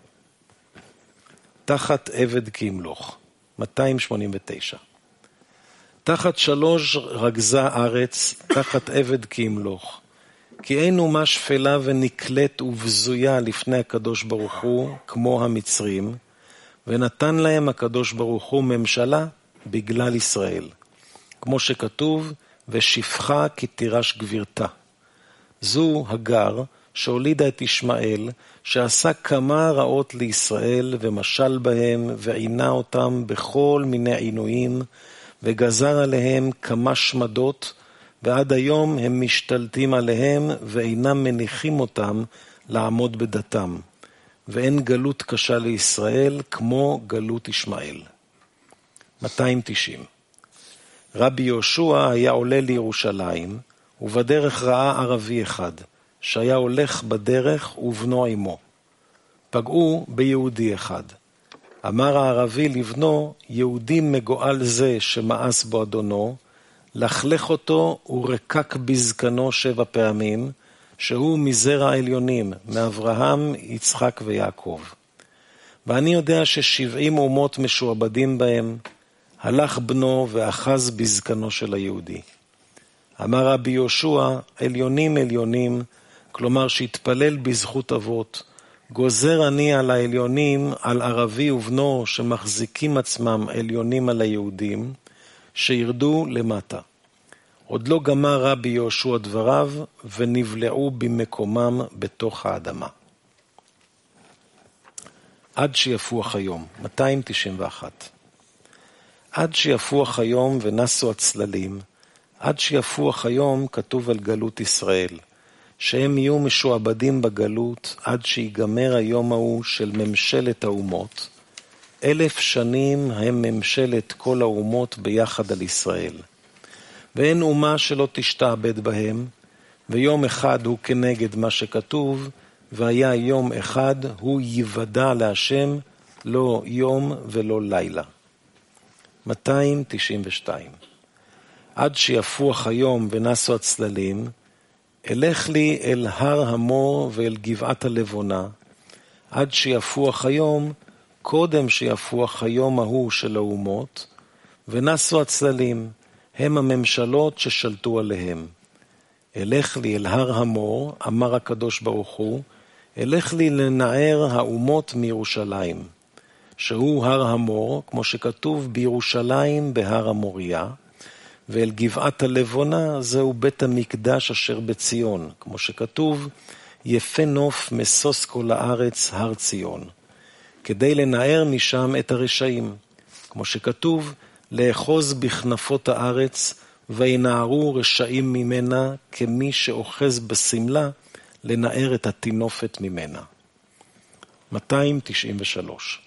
תחת עבד כימלוך. מאתיים שמונים ותשע. תחת שלוש רגזה ארץ, תחת עבד כימלוך. כי אין אומה שפלה ונקלט ובזויה לפני הקדוש ברוך הוא, כמו המצרים, ונתן להם הקדוש ברוך הוא ממשלה בגלל ישראל. כמו שכתוב, ושפחה כי תירש גבירתה. זו הגר שהולידה את ישמעאל, שעשה כמה רעות לישראל ומשל בהם, ועינה אותם בכל מיני עינויים, וגזר עליהם כמה שמדות, ועד היום הם משתלטים עליהם, ואינם מניחים אותם לעמוד בדתם. ואין גלות קשה לישראל כמו גלות ישמעאל. מאתיים תשעים. רבי יהושע היה עולה לירושלים, ובדרך ראה ערבי אחד, שהיה הולך בדרך ובנו עמו. פגעו ביהודי אחד. אמר הערבי לבנו, יהודי מגואל זה שמאס בו אדונו, לחלך אותו ורקק בזקנו שבע פעמים, שהוא מזרע העליונים, מאברהם, יצחק ויעקב. ואני יודע ששבעים אומות משועבדים בהם, הלך בנו ואחז בזקנו של היהודי. אמר רבי יהושע, עליונים עליונים, כלומר שהתפלל בזכות אבות, גוזר אני על העליונים, על ערבי ובנו שמחזיקים עצמם עליונים על היהודים, שירדו למטה. עוד לא גמר רבי יהושע דבריו, ונבלעו במקומם בתוך האדמה. עד שיפוח היום, מאתיים תשעים ואחת. עד שיפוח היום ונסו הצללים, עד שיפוח היום כתוב על גלות ישראל, שהם יהיו משועבדים בגלות עד שיגמר היום ההוא של ממשלת האומות. אלף שנים הם ממשלת כל האומות ביחד על ישראל. ואין אומה שלא תשתעבד בהם, ויום אחד הוא כנגד מה שכתוב, והיה יום אחד, הוא יוודע להשם, לא יום ולא לילה. מאתיים תשעים ושתיים. עד שיפוח היום ונסו הצללים, אלך לי אל הר המור ואל גבעת הלבונה, עד שיפוח היום, קודם שיפוח היום ההוא של האומות, ונסו הצללים, הם הממשלות ששלטו עליהם. אלך לי אל הר המור, אמר הקדוש ברוך הוא, אלך לי לנער האומות מירושלים, שהוא הר המור, כמו שכתוב בירושלים בהר המוריה, ואל גבעת הלבונה זהו בית המקדש אשר בציון, כמו שכתוב, יפה נוף משוש כל הארץ הר ציון, כדי לנער משם את הרשעים, כמו שכתוב, לאחוז בכנפות הארץ, וינערו רשעים ממנה, כמי שאוחז בסמלה, לנער את התינופת ממנה. מאתיים תשעים ושלוש.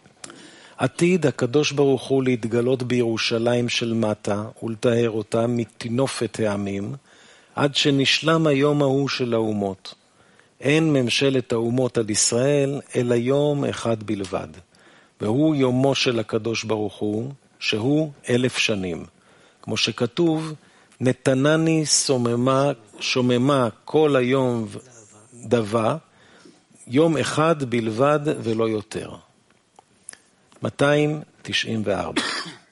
עתיד הקדוש ברוך הוא להתגלות בירושלים של מטה, ולטהר אותה מתינופת העמים, עד שנשלם היום ההוא של האומות. אין ממשלת האומות על ישראל, אלא יום אחד בלבד. והוא יומו של הקדוש ברוך הוא, שהוא אלף שנים. כמו שכתוב, נתנני שוממה, שוממה כל היום דבה, יום אחד בלבד ולא יותר. מאתיים תשעים וארבע.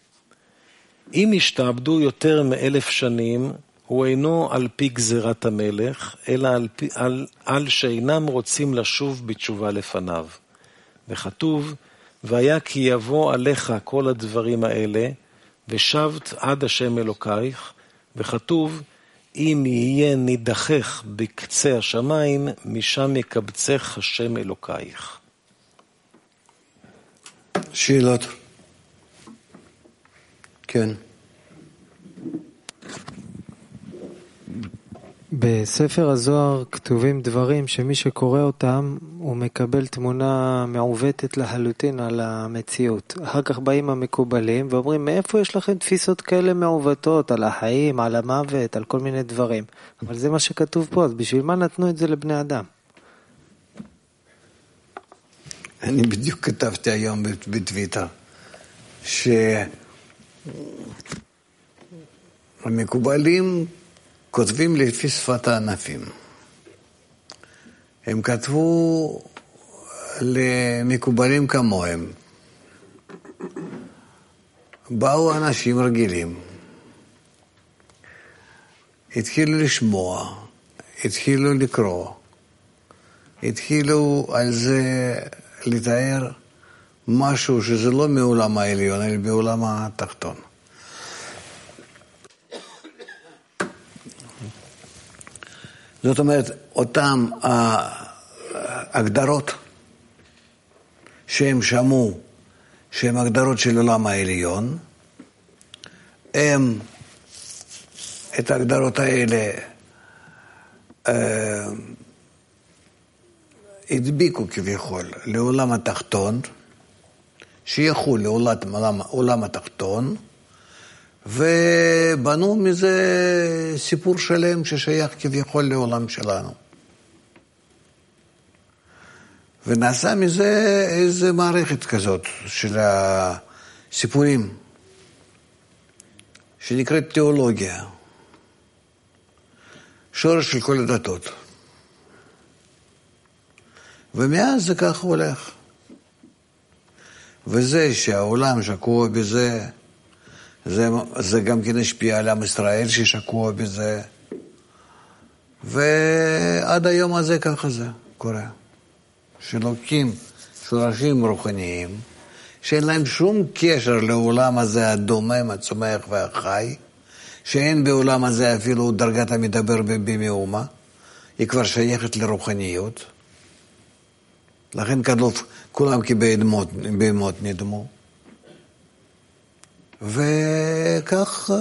אם השתעבדו יותר מאלף שנים, הוא אינו על פי גזירת המלך, אלא על, פי, על, על שאינם רוצים לשוב בתשובה לפניו. וכתוב, והיה כי יבוא עליך כל הדברים האלה, ושבת עד השם אלוקייך, וכתוב, אם יהיה נידחך בקצה השמיים, משם יקבצך השם אלוקייך. שאלות? כן. בספר הזוהר כתובים דברים שמי שקורא אותם הוא מקבל תמונה מעוותת לחלוטין על המציאות. אחר כך באים המקובלים ואומרים מאיפה יש לכם תפיסות כאלה מעוותות על החיים, על המוות, על כל מיני דברים. אבל זה מה שכתוב פה, אז בשביל מה נתנו את זה לבני אדם? אני בדיוק כתבתי היום בטוויטר שהמקובלים כותבים לפי שפת הענפים. הם כתבו למקובלים כמוהם. באו אנשים רגילים, התחילו לשמוע, התחילו לקרוא, התחילו על זה לתאר משהו שזה לא מעולם העליון, אלא בעולם התחתון. זאת אומרת, אותם ההגדרות שהם שמעו, שהם הגדרות של עולם העליון, הם את ההגדרות האלה אה, הדביקו כביכול לעולם התחתון, שיחול לעולם עולם התחתון, ובנו מזה סיפור שלם ששייך כביכול לעולם שלנו. ונעשה מזה איזו מערכת כזאת של הסיפורים, שנקראת תיאולוגיה, שורש של כל הדתות. ומאז זה ככה הולך. וזה שהעולם שקוע בזה, זה, זה גם כן השפיע על עם ישראל ששקוע בזה. ועד היום הזה ככה זה קורה. שלוקים שורשים רוחניים, שאין להם שום קשר לעולם הזה הדומם, הצומח והחי, שאין בעולם הזה אפילו דרגת המדבר במאומה, היא כבר שייכת לרוחניות. לכן כתוב, כולם כבהמות נדמו. וכך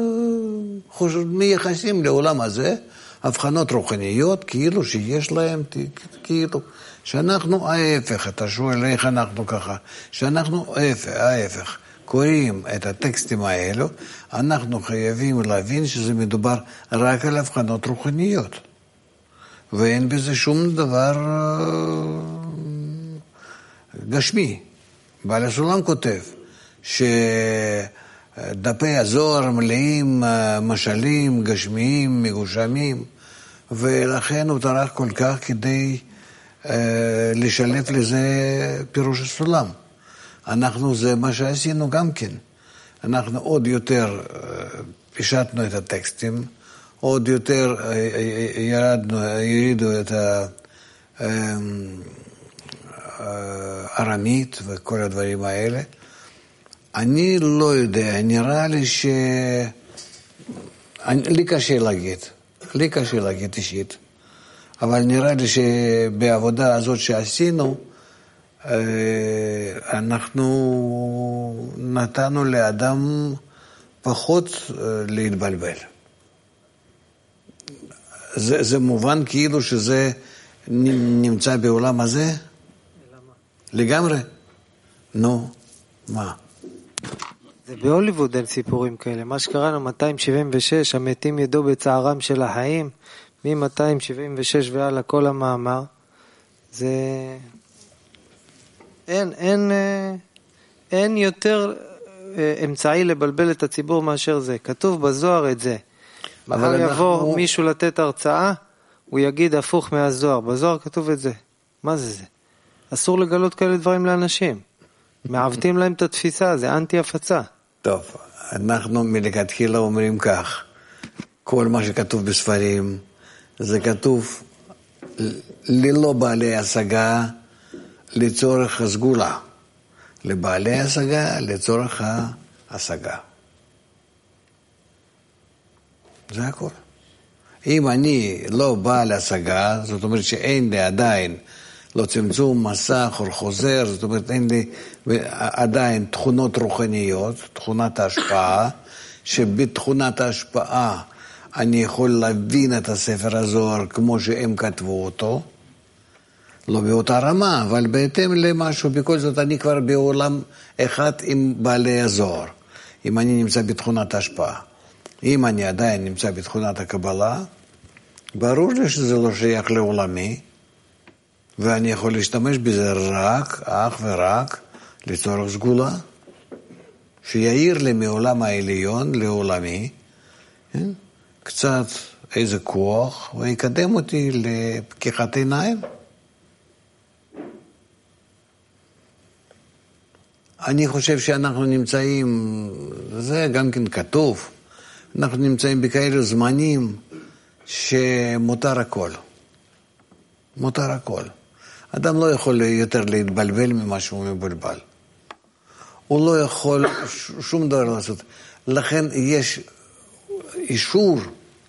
מייחסים לעולם הזה הבחנות רוחניות, כאילו שיש להם, כאילו שאנחנו ההפך, אתה שואל איך אנחנו ככה, שאנחנו ההפך, קוראים את הטקסטים האלו, אנחנו חייבים להבין שזה מדובר רק על הבחנות רוחניות. ואין בזה שום דבר גשמי. בעל הסולם כותב שדפי הזוהר מלאים משלים גשמיים, מגושמים, ולכן הוא טרח כל כך כדי לשלף לזה פירוש הסולם. אנחנו, זה מה שעשינו גם כן. אנחנו עוד יותר פישטנו את הטקסטים, עוד יותר ירדנו, ירידו את הארמית וכל הדברים האלה. אני לא יודע, נראה לי ש... לי קשה להגיד, לי קשה להגיד אישית, אבל נראה לי שבעבודה הזאת שעשינו, אנחנו נתנו לאדם פחות להתבלבל. זה, זה מובן כאילו שזה נמצא בעולם הזה? למה? לגמרי? נו, מה? זה בהוליווד אין סיפורים כאלה. מה שקראנו מאתיים שבעים ושש, המתים ידעו בצערם של החיים, מ-מאתיים שבעים ושש ועלה כל המאמר, זה... אין, אין, אין יותר אמצעי לבלבל את הציבור מאשר זה. כתוב בזוהר את זה. מחר יבוא אנחנו... מישהו לתת הרצאה, הוא יגיד הפוך מהזוהר. בזוהר כתוב את זה. מה זה זה? אסור לגלות כאלה דברים לאנשים. מעוותים להם את התפיסה, זה אנטי הפצה. טוב, אנחנו מלכתחילה אומרים כך, כל מה שכתוב בספרים, זה כתוב ללא בעלי השגה, לצורך הסגולה, לבעלי השגה, לצורך ההשגה. זה הכל. אם אני לא בעל השגה, זאת אומרת שאין לי עדיין לא צמצום, מסך או חוזר, זאת אומרת אין לי עדיין תכונות רוחניות, תכונת ההשפעה, שבתכונת ההשפעה אני יכול להבין את הספר הזוהר כמו שהם כתבו אותו, לא באותה רמה, אבל בהתאם למשהו, בכל זאת אני כבר בעולם אחד עם בעלי הזוהר, אם אני נמצא בתכונת ההשפעה. אם אני עדיין נמצא בתכונת הקבלה, ברור לי שזה לא שייך לעולמי, ואני יכול להשתמש בזה רק, אך ורק, לצורך סגולה, שיעיר לי מעולם העליון לעולמי, קצת איזה כוח, ויקדם אותי לפקיחת עיניים. אני חושב שאנחנו נמצאים, זה גם כן כתוב, אנחנו נמצאים בכאלה זמנים שמותר הכל. מותר הכל. אדם לא יכול יותר להתבלבל ממה שהוא מבולבל. הוא לא יכול שום דבר לעשות. לכן יש אישור,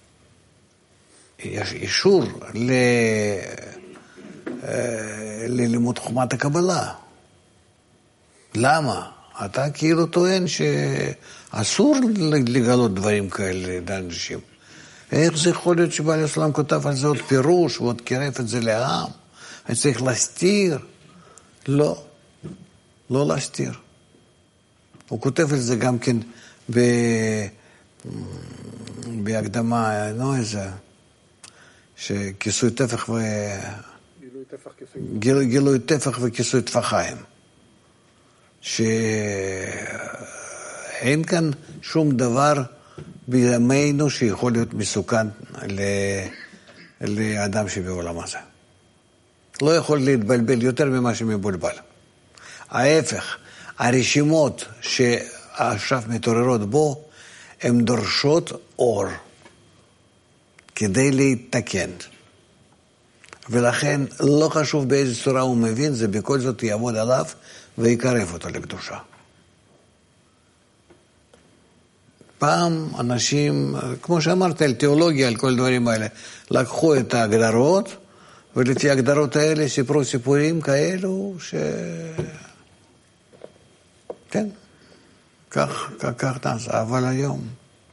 יש אישור ל... ללימוד חוכמת הקבלה. למה? אתה כאילו טוען שאסור לגלות דברים כאלה לאנשים. איך זה יכול להיות שבעל הסולם כותב על זה עוד פירוש, ועוד קירף את זה לעם? אני צריך להסתיר? לא, לא להסתיר. הוא כותב על זה גם כן ב... בהקדמה, נו איזה, שכיסוי טפח ו... גילוי טפח, כיסוי... גיל... גילוי טפח וכיסוי טפחיים. שאין כאן שום דבר בימינו שיכול להיות מסוכן ל... לאדם שבעולם הזה. לא יכול להתבלבל יותר ממה שמבולבל. ההפך, הרשימות שעכשיו מתעוררות בו, הן דורשות אור, כדי להתתקן. ולכן לא חשוב באיזה צורה הוא מבין, זה בכל זאת יעמוד עליו ויקרב אותו לקדושה. פעם אנשים, כמו שאמרת, על תיאולוגיה, על כל דברים האלה, לקחו את ההגדרות, ולפי ההגדרות האלה סיפרו סיפורים כאלו ש... כן, כך, כך, כך נעשה, אבל היום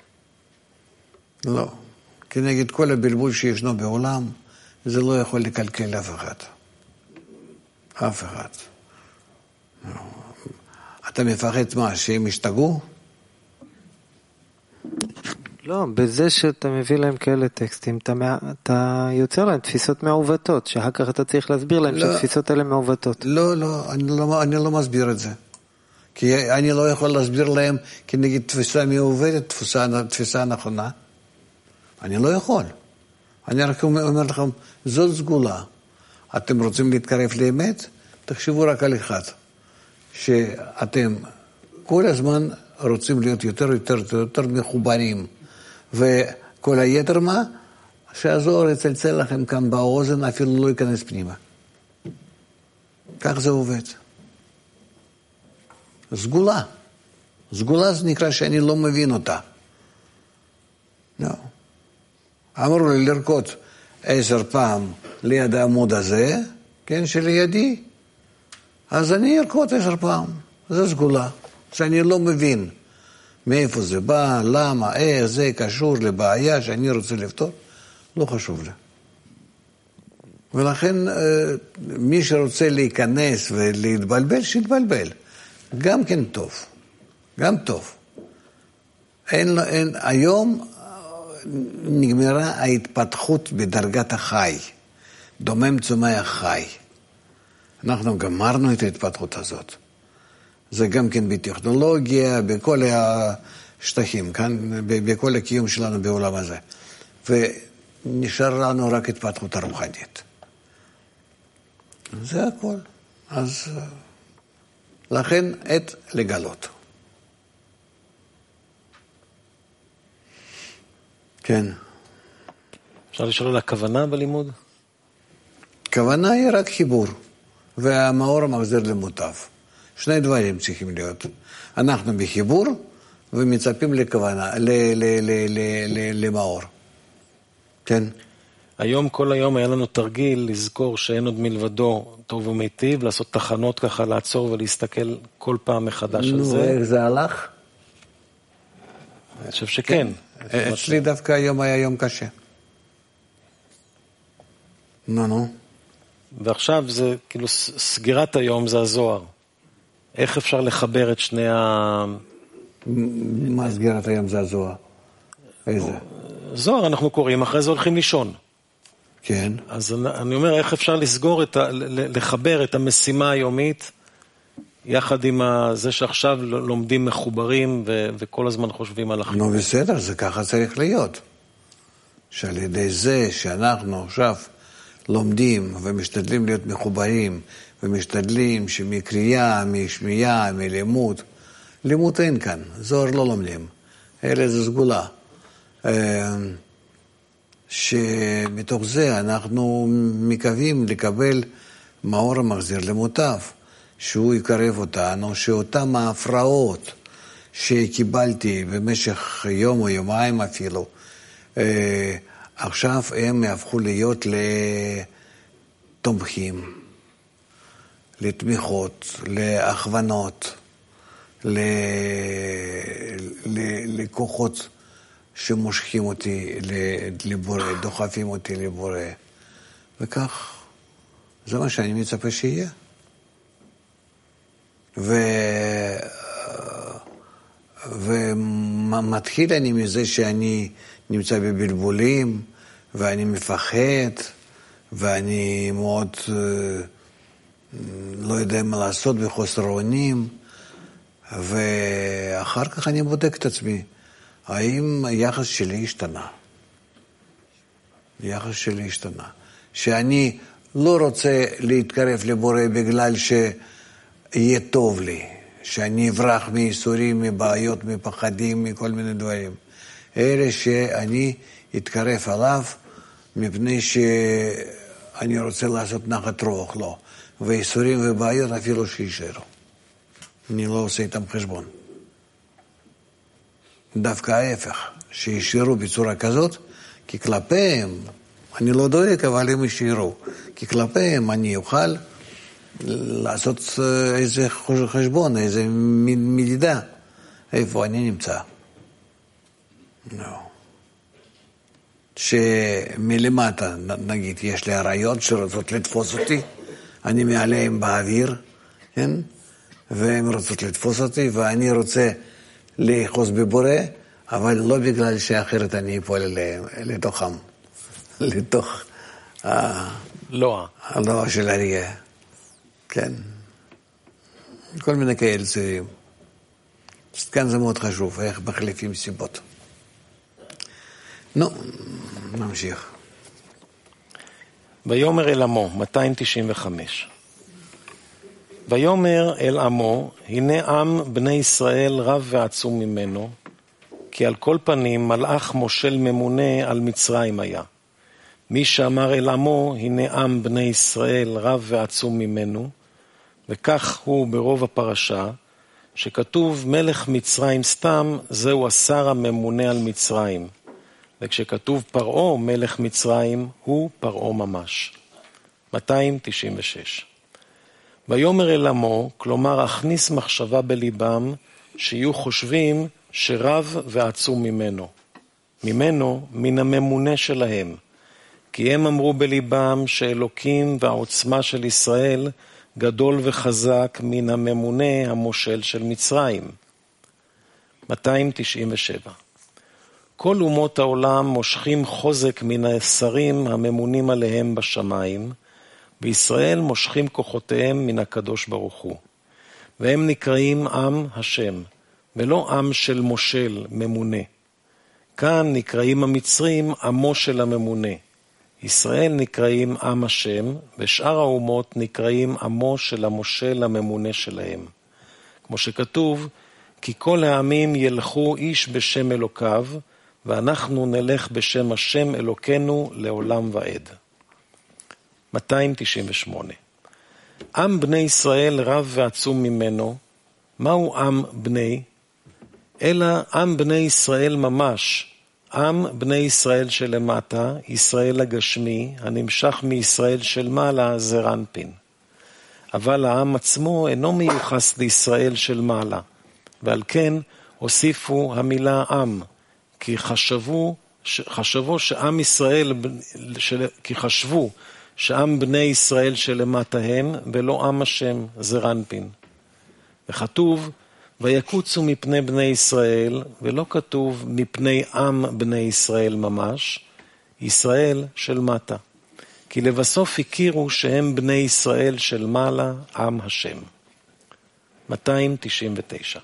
לא. כנגד כל הבלבול שישנו בעולם, זה לא יכול לקלקל אף אחד. אף אחד. אתה מפחד מה, שהם ישתגעו? לא, בזה שאתה מביא להם כאלה טקסטים, אתה, אתה יוצר להם תפיסות מעוותות, שאחר כך אתה צריך להסביר להם לא, שהתפיסות האלה מעוותות. לא, לא אני, לא, אני לא מסביר את זה. כי אני לא יכול להסביר להם, כי נגיד תפיסה מעוותת, תפיסה, תפיסה נכונה. אני לא יכול. אני רק אומר לכם, זאת סגולה. אתם רוצים להתקרב לאמת? תחשבו רק על אחד. שאתם כל הזמן רוצים להיות יותר יותר יותר מחוברים. וכל היתר מה? שהזוהר יצלצל לכם כאן באוזן, אפילו לא ייכנס פנימה. כך זה עובד. סגולה. סגולה זה נקרא שאני לא מבין אותה. לא. אמרו לי לרקוד עשר פעם ליד העמוד הזה, כן, שלידי, אז אני ארקוד עשר פעם. זה סגולה. שאני לא מבין מאיפה זה בא, למה, איך זה קשור לבעיה שאני רוצה לפתור, לא חשוב לי. ולכן מי שרוצה להיכנס ולהתבלבל, שיתבלבל. גם כן טוב. גם טוב. אין, אין, היום נגמרה ההתפתחות בדרגת החי. דומם צומח חי. אנחנו גמרנו את ההתפתחות הזאת. זה גם כן בטכנולוגיה, בכל השטחים, כאן, בכל הקיום שלנו בעולם הזה. ונשאר לנו רק התפתחות הרוחנית. זה הכל. אז לכן עת לגלות. כן. אפשר לשאול על הכוונה בלימוד? כוונה היא רק חיבור, והמאור המחזיר למוטב. שני דברים צריכים להיות. אנחנו בחיבור ומצפים לכוונה, ל, ל, ל, ל, ל, למאור. כן? היום, כל היום היה לנו תרגיל לזכור שאין עוד מלבדו טוב ומיטיב, לעשות תחנות ככה, לעצור ולהסתכל כל פעם מחדש על זה. נו, איך זה הלך? אני חושב שכן. אצלי דווקא היום היה יום קשה. נו, נו. ועכשיו זה, כאילו, סגירת היום זה הזוהר. איך אפשר לחבר את שני ה... מה סגירת היום זה הזוהר? איזה? זוהר אנחנו קוראים, אחרי זה הולכים לישון. כן. אז אני אומר, איך אפשר לסגור את ה... לחבר את המשימה היומית, יחד עם זה שעכשיו לומדים מחוברים ו... וכל הזמן חושבים על החיבור. נו בסדר, זה ככה צריך להיות. שעל ידי זה שאנחנו עכשיו לומדים ומשתדלים להיות מחוברים, ומשתדלים שמקריאה, משמיעה, מלימוד, לימוד אין כאן, זוהר לא לומדים, אלה זה סגולה. שמתוך זה אנחנו מקווים לקבל מאור המחזיר למוטב, שהוא יקרב אותנו, שאותם ההפרעות שקיבלתי במשך יום או יומיים אפילו, עכשיו הם יהפכו להיות לתומכים, לתמיכות, להכוונות, ל... ל... לכוחות שמושכים אותי לבורא, דוחפים אותי לבורא. וכך, זה מה שאני מצפה שיהיה. ו... ומתחיל אני מזה שאני נמצא בבלבולים, ואני מפחד, ואני מאוד לא יודע מה לעשות בחוסר אונים, ואחר כך אני בודק את עצמי, האם היחס שלי השתנה? היחס שלי השתנה. שאני לא רוצה להתקרב לבורא בגלל שיהיה טוב לי, שאני אברח מייסורים, מבעיות, מפחדים, מכל מיני דברים. אלה שאני אתקרב עליו מפני שאני רוצה לעשות נחת רוח, לא. וייסורים ובעיות אפילו שישארו. אני לא עושה איתם חשבון. דווקא ההפך, שישארו בצורה כזאת, כי כלפיהם, אני לא דואג, אבל הם ישארו. כי כלפיהם אני אוכל לעשות איזה חשבון, איזה מדידה, איפה אני נמצא. לא. שמלמטה, נגיד, יש לי הרעיות שרוצות לתפוס אותי, אני מעליהם באוויר, כן? והם רוצות לתפוס אותי, ואני רוצה לאחוז בבורא, אבל לא בגלל שאחרת אני אפול לתוכם, לתוך לוע. הלוע של אריה. כן. כל מיני כאלה צירים. כאן זה מאוד חשוב, איך מחליפים סיבות. נו, נמשיך. ויאמר אל עמו, מאתיים תשעים וחמש. ויאמר אל עמו, הנה עם בני ישראל רב ועצום ממנו, כי על כל פנים מלאך מושל ממונה על מצרים היה. מי שאמר אל עמו, הנה עם בני ישראל רב ועצום ממנו, וכך הוא ברוב הפרשה, שכתוב מלך מצרים סתם, זהו השר הממונה על מצרים. וכשכתוב פרעה מלך מצרים, הוא פרעה ממש. מאתיים תשעים ושש. ויאמר אל עמו, כלומר הכניס מחשבה בליבם, שיהיו חושבים שרב ועצום ממנו. ממנו, מן הממונה שלהם. כי הם אמרו בליבם שאלוקים והעוצמה של ישראל גדול וחזק מן הממונה המושל של מצרים. מאתיים תשעים ושבע. כל אומות העולם מושכים חוזק מן השרים הממונים עליהם בשמיים, וישראל מושכים כוחותיהם מן הקדוש ברוך הוא. והם נקראים עם השם, ולא עם של מושל ממונה. כאן נקראים המצרים עמו של הממונה. ישראל נקראים עם השם, ושאר האומות נקראים עמו של המושל הממונה שלהם. כמו שכתוב, כי כל העמים ילכו איש בשם אלוקיו, ואנחנו נלך בשם השם אלוקנו לעולם ועד. מאתיים תשעים ושמונה. עם בני ישראל רב ועצום ממנו, מהו עם בני? אלא עם בני ישראל ממש, עם בני ישראל שלמטה, ישראל הגשמי, הנמשך מישראל של מעלה זה רנפין. אבל העם עצמו אינו מיוחס לישראל של מעלה, ועל כן הוסיפו המילה עם, כי חשבו, חשבו שעם ישראל, כי חשבו שעם בני ישראל שלמטה הם, ולא עם השם, זה רנפין. וכתוב, ויקוצו מפני בני ישראל, ולא כתוב מפני עם בני ישראל ממש, ישראל של מטה. כי לבסוף הכירו שהם בני ישראל של מעלה, עם השם. מאתיים תשעים ותשע.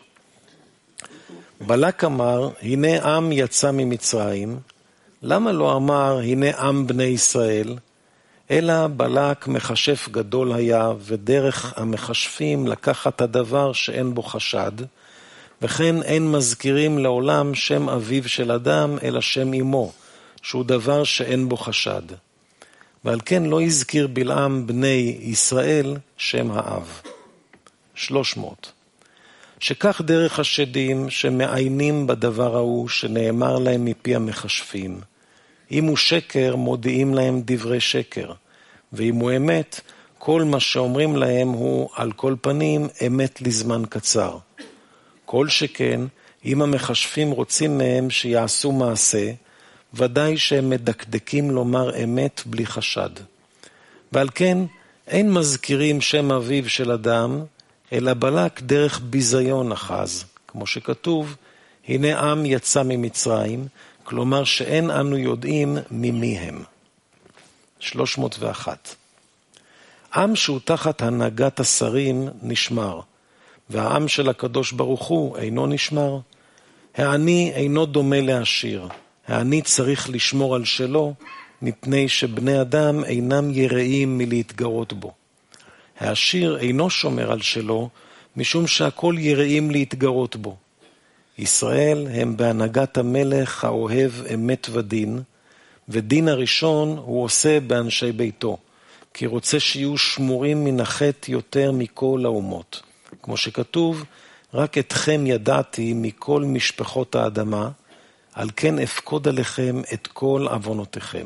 בלק אמר, הנה עם יצא ממצרים, למה לא אמר, הנה עם בני ישראל? אלא בלק מחשף גדול היה, ודרך המחשפים לקחת הדבר שאין בו חשד, וכן אין מזכירים לעולם שם אביו של אדם, אלא שם אמו, שהוא דבר שאין בו חשד. ועל כן לא הזכיר בלעם בני ישראל שם האב. שלוש מאות. שכך דרך השדים שמעיינים בדבר ההוא שנאמר להם מפי המחשפים. אם הוא שקר, מודיעים להם דברי שקר, ואם הוא אמת, כל מה שאומרים להם הוא על כל פנים אמת לזמן קצר. כל שכן, אם המחשפים רוצים מהם שיעשו מעשה, ודאי שהם מדקדקים לומר אמת בלי חשד. ועל כן, אין מזכירים שם אביו של אדם, אלא בלק דרך ביזיון אחז, כמו שכתוב, הנה עם יצא ממצרים, כלומר שאין אנו יודעים ממי הם. שלוש מאות ואחת. עם שהוא תחת הנהגת השרים נשמר, והעם של הקדוש ברוך הוא אינו נשמר. העני אינו דומה לעשיר, העני צריך לשמור על שלו, מפני שבני אדם אינם יראים מלהתגרות בו. העשיר אינו שומר על שלו, משום שהכל יראים להתגרות בו. ישראל הם בהנהגת המלך האוהב אמת ודין, ודין הראשון הוא עושה באנשי ביתו, כי רוצה שיהיו שמורים מן החטא יותר מכל האומות. כמו שכתוב, רק אתכם ידעתי מכל משפחות האדמה, על כן אפקוד עליכם את כל עוונותיכם.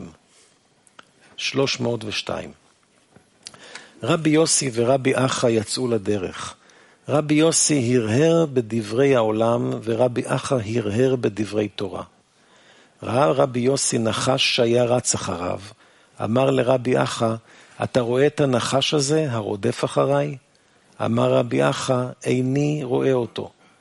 שלוש מאות ושתיים. רבי יוסי ורבי אחא יצאו לדרך. רבי יוסי הרהר בדברי העולם, ורבי אחא הרהר בדברי תורה. ראה רבי יוסי נחש שהיה רץ אחריו, אמר לרבי אחא, אתה רואה את הנחש הזה הרודף אחריי? אמר רבי אחא, איני רואה אותו.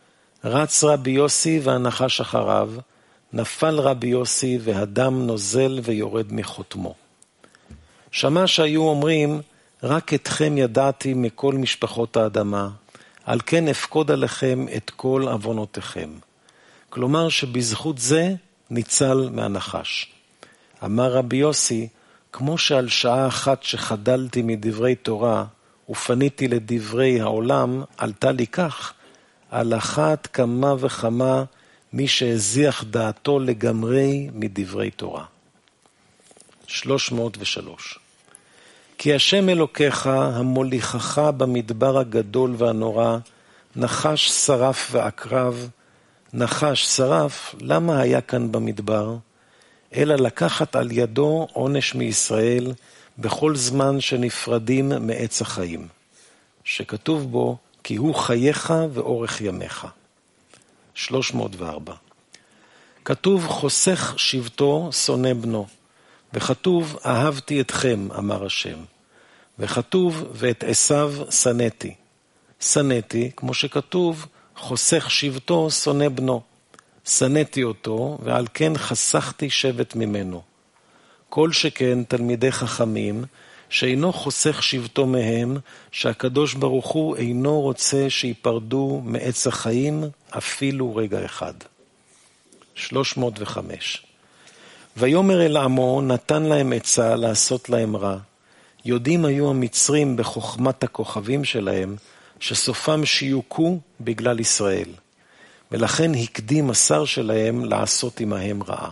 רץ רבי יוסי והנחש אחריו, נפל רבי יוסי והדם נוזל ויורד מחותמו. שמע שהיו אומרים, רק אתכם ידעתי מכל משפחות האדמה, על כן אפקוד עליכם את כל עוונותיכם. כלומר שבזכות זה ניצל מהנחש. אמר רבי יוסי, כמו שעל שעה אחת שחדלתי מדברי תורה, ופניתי לדברי העולם, עלתה לי כך, על אחת כמה וכמה מי שהזיח דעתו לגמרי מדברי תורה. שלוש מאות ושלוש. כי השם אלוקיך המוליכך במדבר הגדול והנורא, נחש שרף ועקרב. נחש שרף, למה היה כאן במדבר? אלא לקחת על ידו עונש מישראל בכל זמן שנפרדים מעץ החיים, שכתוב בו כי הוא חייך ואורך ימיך. שלוש מאות וארבע. כתוב חוסך שבטו שונא בנו, וכתוב אהבתי אתכם אמר השם, וכתוב ואת עשיו שנאתי. שנאתי כמו שכתוב חוסך שבטו שונא בנו, שנאתי אותו ועל כן חסכתי שבט ממנו. כל שכן תלמידי חכמים שאינו חוסך שבטו מהם, שהקדוש ברוך הוא אינו רוצה שיפרדו מעץ החיים אפילו רגע אחד. שלוש מאות וחמש. ויאמר אל עמו נתן להם עצה לעשות להם רע. יודעים היו המצרים בחוכמת הכוכבים שלהם, שסופם שיוקו בגלל ישראל. ולכן הקדים השר שלהם לעשות עמהם רעה.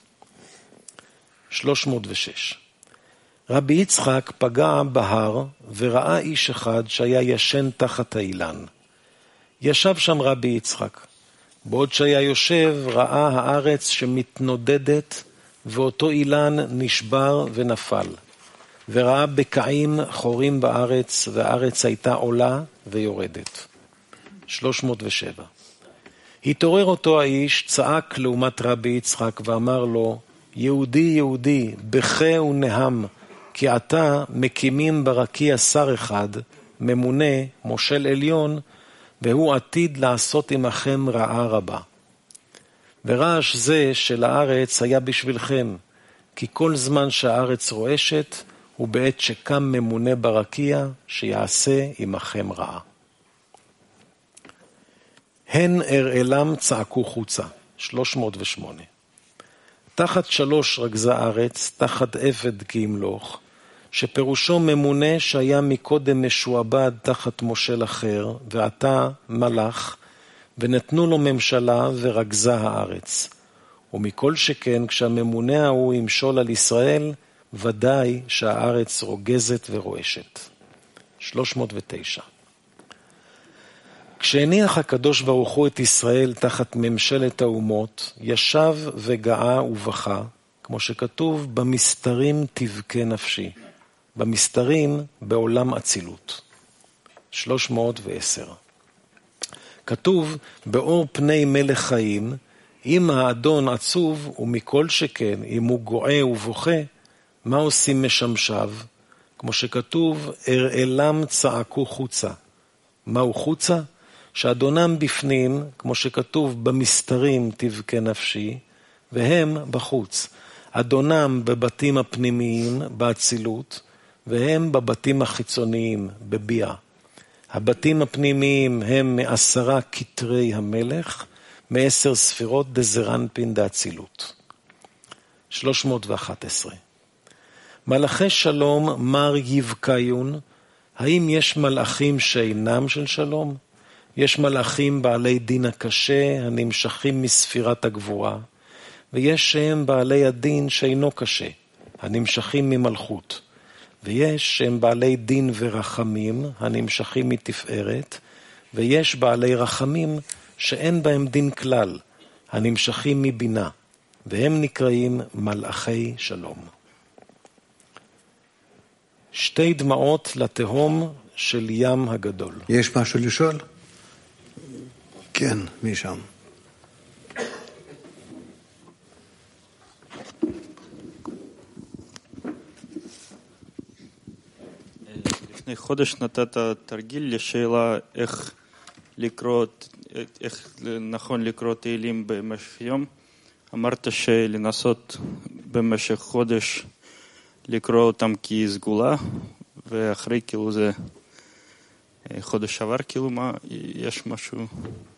שלוש מאות ושש. רבי יצחק פגע בהר וראה איש אחד שהיה ישן תחת האילן. ישב שם רבי יצחק. בעוד שהיה יושב ראה הארץ שמתנודדת ואותו אילן נשבר ונפל. וראה בקעים חורים בארץ והארץ הייתה עולה ויורדת. שלוש מאות ושבע. התעורר אותו האיש, צעק לעומת רבי יצחק ואמר לו, יהודי יהודי, בכה ונהם, כי אתה מקימים ברקיע שר אחד, ממונה, מושל עליון, והוא עתיד לעשות עמכם רעה רבה. ורעש זה של הארץ היה בשבילכם, כי כל זמן שהארץ רועשת, הוא בעת שקם ממונה ברקיע, שיעשה עמכם רעה. הן אראלם צעקו חוצה, שלוש מאות ושמונה. תחת שלוש רגזה ארץ, תחת עבד כי ימלוך, שפירושו ממונה שהיה מקודם משועבד תחת מושל אחר, ועתה מלך, ונתנו לו ממשלה ורגזה הארץ. ומכל שכן, כשהממונה ההוא ימשול על ישראל, ודאי שהארץ רוגזת ורועשת. שלוש מאות ותשע. כשהניח הקדוש ברוך הוא את ישראל תחת ממשלת האומות, ישב וגאה ובכה, כמו שכתוב, במסתרים תבכה נפשי. במסתרים בעולם אצילות. שלוש מאות ועשר. כתוב, באור פני מלך חיים, אם האדון עצוב ומכל שכן, אם הוא גועה ובוכה, מה עושים משמשיו? כמו שכתוב, אראלם צעקו חוצה. מהו חוצה? שאדונם בפנים, כמו שכתוב, במסתרים תבכה נפשי, והם בחוץ. אדונם בבתים הפנימיים, באצילות, והם בבתים החיצוניים, בביאה. הבתים הפנימיים הם מעשרה כתרי המלך, מעשר ספירות דזרנפין דאצילות. שלוש מאות ואחת עשרה. מלאכי שלום מר יבקיון, האם יש מלאכים שאינם של שלום? יש מלאכים בעלי דין הקשה הנמשכים מספירת הגבורה, ויש שהם בעלי הדין שאינו קשה, הנמשכים ממלכות, ויש שהם בעלי דין ורחמים הנמשכים מתפארת, ויש בעלי רחמים שאין בהם דין כלל, הנמשכים מבינה, והם נקראים מלאכי שלום. שתי דמעות לתהום של ים הגדול. יש משהו לשאול? כן, משם. לפני חודש נתת תרגיל לשאלה איך לקרוא איך נכון לקרוא תהילים במשך יום. אמרת שלנסות במשך חודש לקרוא אותם כסגולה, ואחרי כאילו זה חודש עבר, כאילו מה, יש משהו?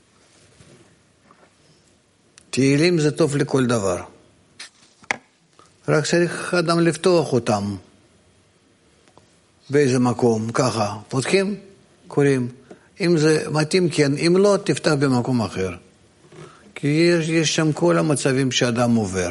תהילים זה טוב לכל דבר. רק צריך אדם לפתוח אותם. באיזה מקום, ככה, פותחים, קוראים. אם זה מתאים, כן, אם לא, תפתח במקום אחר. כי יש, יש שם כל המצבים שאדם עובר.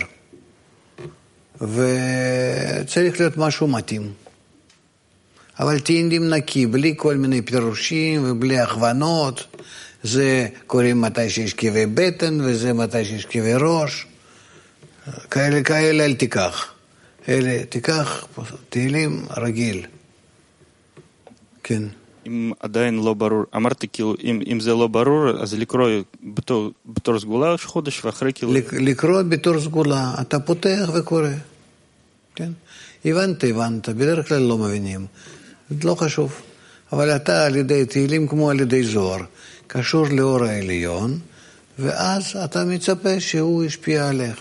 וצריך להיות משהו מתאים. אבל תהילים נקי, בלי כל מיני פירושים ובלי הכוונות. זה קוראים מתי שיש כאבי בטן, וזה מתי שיש כאבי ראש. כאלה, כאלה אל תיקח. אלה, תיקח תהילים רגיל. כן. אם עדיין לא ברור, אמרתי כאילו, אם, אם זה לא ברור, אז לקרוא בתור, בתור סגולה חודש ואחרי כאילו... לקרוא בתור סגולה, אתה פותח וקורא. כן? הבנת, הבנת, בדרך כלל לא מבינים. זה לא חשוב. אבל אתה על ידי תהילים כמו על ידי זוהר, קשור לאור העליון, ואז אתה מצפה שהוא ישפיע עליך.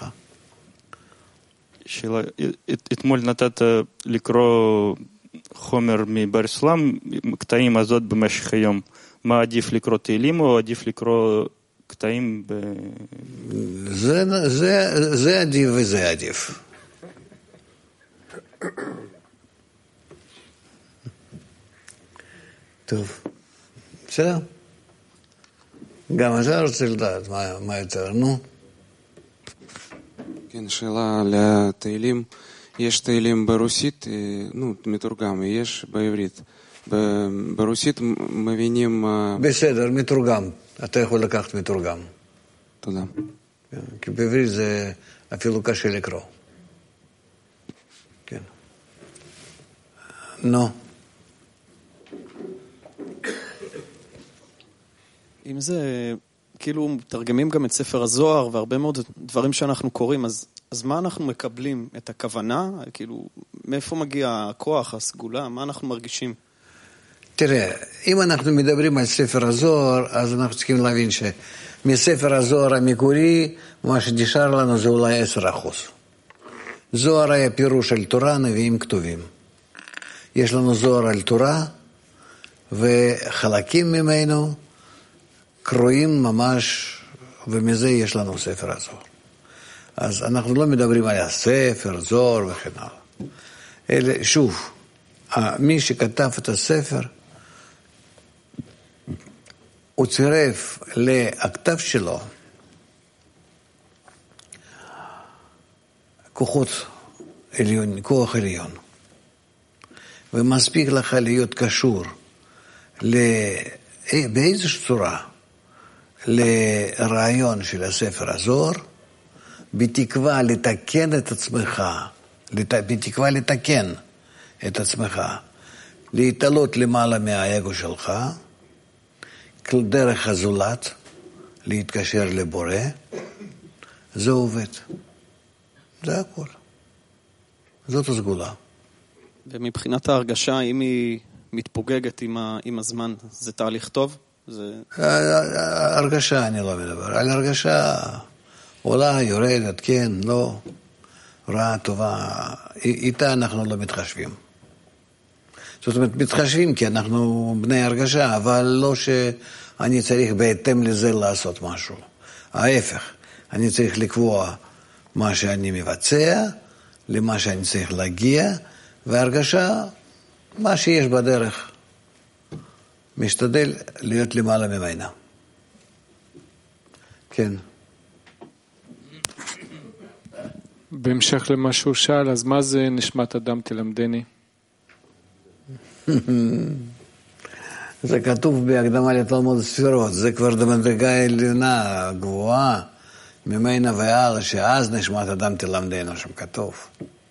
שאלה, אתמול נתת לקרוא חומר מבר סולם, קטעים הזאת במשך היום. מה עדיף לקרוא תהילים או עדיף לקרוא קטעים ב... זה, זה, זה עדיף וזה עדיף. טוב, בסדר? גם אתה רוצה לדעת מה, מה יותר, נו? כן, שאלה לתהילים. יש תהילים ברוסית, נו, מתורגם, יש בעברית. ברוסית מבינים... בסדר, מתורגם. אתה יכול לקחת מתורגם. תודה. כי בעברית זה אפילו קשה לקרוא. כן. נו. אם זה, כאילו, מתרגמים גם את ספר הזוהר, והרבה מאוד דברים שאנחנו קוראים, אז, אז מה אנחנו מקבלים? את הכוונה? כאילו, מאיפה מגיע הכוח, הסגולה? מה אנחנו מרגישים? תראה, אם אנחנו מדברים על ספר הזוהר, אז אנחנו צריכים להבין שמספר הזוהר המקורי, מה שנשאר לנו זה אולי עשר אחוז. זוהר היה פירוש על תורה, נביאים כתובים. יש לנו זוהר על תורה, וחלקים ממנו קרואים ממש, ומזה יש לנו ספר הזוהר. אז אנחנו לא מדברים על הספר, זוהר וכן הלאה. אלה, שוב, מי שכתב את הספר, הוא צירף לכתב שלו כוחות עליון, כוח עליון. ומספיק לך להיות קשור באיזושהי צורה לרעיון של הספר הזוהר, בתקווה לתקן את עצמך, בתקווה לתקן את עצמך, להתעלות למעלה מהאגו שלך, דרך הזולת, להתקשר לבורא, זה עובד. זה הכל. זאת הסגולה. ומבחינת ההרגשה, אם היא מתפוגגת עם, ה, עם הזמן, זה תהליך טוב? זה... הרגשה אני לא מדבר. על הרגשה עולה, יורדת, כן, לא, רעה, טובה. איתה אנחנו לא מתחשבים. זאת אומרת, מתחשבים כי אנחנו בני הרגשה, אבל לא שאני צריך בהתאם לזה לעשות משהו. ההפך, אני צריך לקבוע מה שאני מבצע, למה שאני צריך להגיע, והרגשה, מה שיש בדרך. משתדל להיות למעלה ממנה. כן. בהמשך למה שהוא שאל, אז מה זה נשמת אדם תלמדני? זה כתוב בהקדמה לתלמוד ספירות, זה כבר במדרגה עליונה, גבוהה, ממנה והלאה, שאז נשמת אדם תלמדנו, שם כתוב.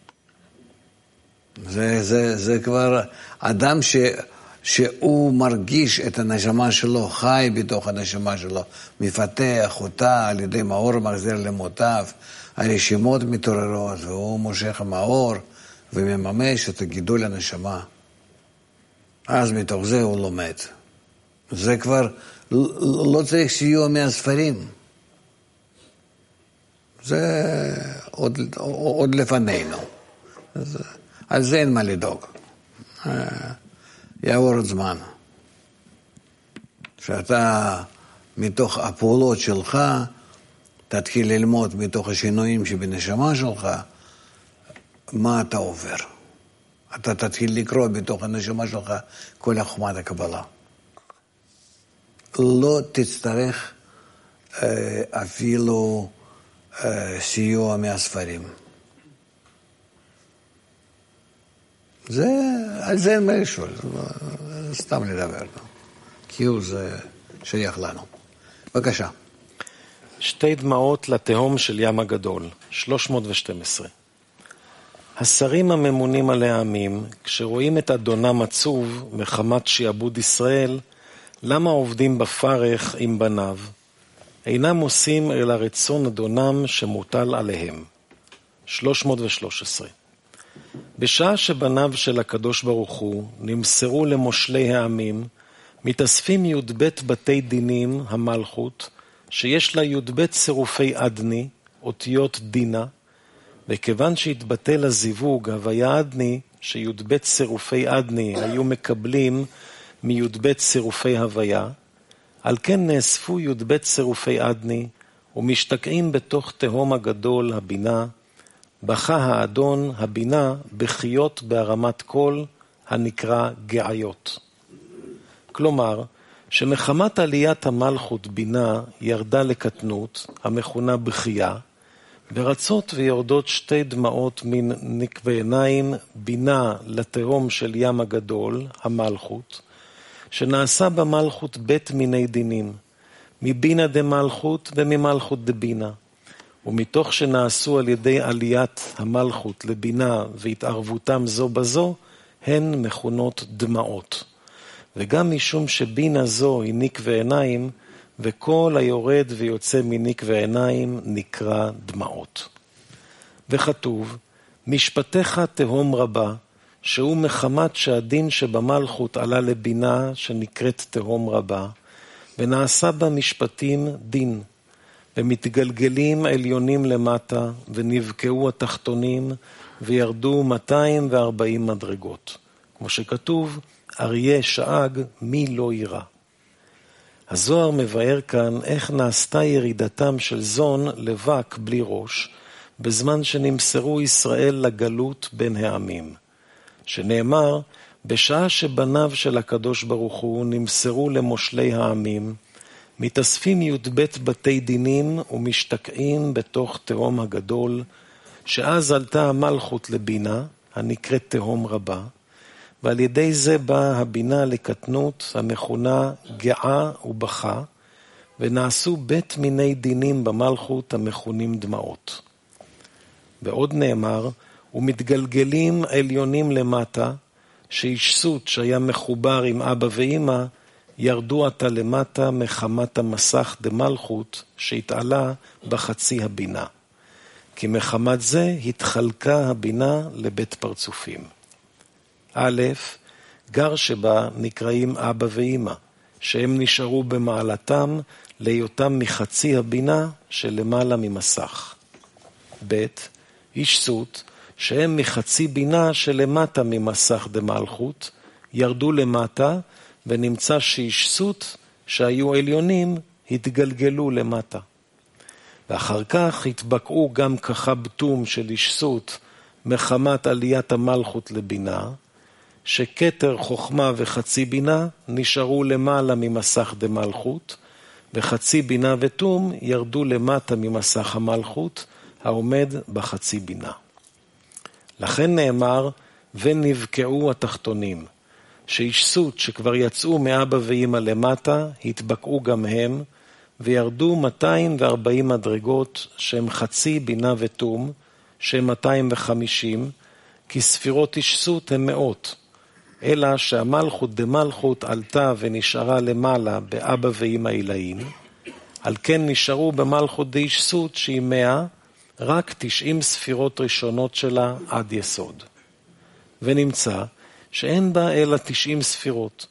זה, זה, זה כבר אדם ש, שהוא מרגיש את הנשמה שלו, חי בתוך הנשמה שלו, מפתח אותה על ידי מאור מחזיר למותיו, הרשימות מתעוררות, והוא מושך מאור ומממש את הגידול הנשמה. אז מתוך זה הוא לומד. זה כבר לא צריך סיוע מהספרים. זה עוד, עוד לפנינו. אז, על זה אין מה לדאוג. יעבור עוד זמן. שאתה מתוך הפעולות שלך תתחיל ללמוד מתוך השינויים שבנשמה שלך מה אתה עובר. אתה תתחיל לקרוא בתוך הנשמה שלך כל החוכמת הקבלה. לא תצטרך אפילו סיוע מהספרים. זה, על זה אין מה לשאול, סתם לדבר. כאילו זה שייך לנו. בבקשה. שתי דמעות לתהום של ים הגדול, שלוש מאות ושתים עשרה. השרים הממונים על העמים, כשרואים את אדונם עצוב מחמת שיעבוד ישראל, למה עובדים בפרך עם בניו? אינם עושים אלא רצון אדונם שמוטל עליהם. שלוש מאות ושלוש עשרה. בשעה שבניו של הקדוש ברוך הוא נמסרו למושלי העמים, מתאספים י"ב בתי דינים, המלכות, שיש לה י"ב צירופי אדני, אותיות דינה, וכיוון שהתבטל הזיווג, הוויה אדני, שי"ב צירופי אדני היו מקבלים מי"ב צירופי הוויה, על כן נאספו י"ב צירופי אדני, ומשתקעים בתוך תהום הגדול, הבינה, בכה האדון, הבינה, בחיות בהרמת קול, הנקרא געיות. כלומר, שמחמת עליית המלכות בינה ירדה לקטנות, המכונה בחייה, ורצות ויורדות שתי דמעות מן נקבי עיניים, בינה לתהום של ים הגדול, המלכות, שנעשה במלכות בית מיני דינים, מבינה דמלכות וממלכות דבינה, ומתוך שנעשו על ידי עליית המלכות לבינה והתערבותם זו בזו, הן מכונות דמעות. וגם משום שבינה זו היא נקבי עיניים, וכל היורד ויוצא מנקבי עיניים נקרא דמעות. וכתוב, משפטיך תהום רבה, שהוא מחמת שהדין שבמלכות עלה לבינה שנקראת תהום רבה, ונעשה בה משפטים דין, ומתגלגלים עליונים למטה, ונבקעו התחתונים, וירדו מאתיים וארבעים מדרגות. כמו שכתוב, אריה שאג מי לא ירא. הזוהר מבאר כאן איך נעשתה ירידתם של זון לבק בלי ראש, בזמן שנמסרו ישראל לגלות בין העמים. שנאמר, בשעה שבניו של הקדוש ברוך הוא נמסרו למושלי העמים, מתאספים י"ב בתי דינים ומשתקעים בתוך תהום הגדול, שאז עלתה המלכות לבינה, הנקראת תהום רבה, ועל ידי זה באה הבינה לקטנות המכונה גאה ובכה, ונעשו בית מיני דינים במלכות המכונים דמעות. ועוד נאמר, ומתגלגלים עליונים למטה, שישסות שהיה מחובר עם אבא ואמא, ירדו עתה למטה מחמת המסך דמלכות שהתעלה בחצי הבינה. כי מחמת זה התחלקה הבינה לבית פרצופים. א', גר שבה נקראים אבא ואמא, שהם נשארו במעלתם להיותם מחצי הבינה שלמעלה ממסך. ב', ישסות, שהם מחצי בינה שלמטה ממסך דמלכות, ירדו למטה, ונמצא שישסות שהיו עליונים התגלגלו למטה. ואחר כך התבקעו גם כחבטום של ישסות מחמת עליית המלכות לבינה, שכתר חוכמה וחצי בינה נשארו למעלה ממסך דמלכות, וחצי בינה ותום ירדו למטה ממסך המלכות העומד בחצי בינה. לכן נאמר, ונבקעו התחתונים, שישסות שכבר יצאו מאבא ואמא למטה, התבקעו גם הם, וירדו מאתיים וארבעים מדרגות, שהם חצי בינה ותום, שהם מאתיים וחמישים, כי ספירות ישסות הם מאות, אלא שהמלכות דמלכות עלתה ונשארה למעלה באבא ואמא עילאים, על כן נשארו במלכות דישסות שהיא מאה, רק תשעים ספירות ראשונות שלה עד יסוד. ונמצא שאין בה אלא תשעים ספירות,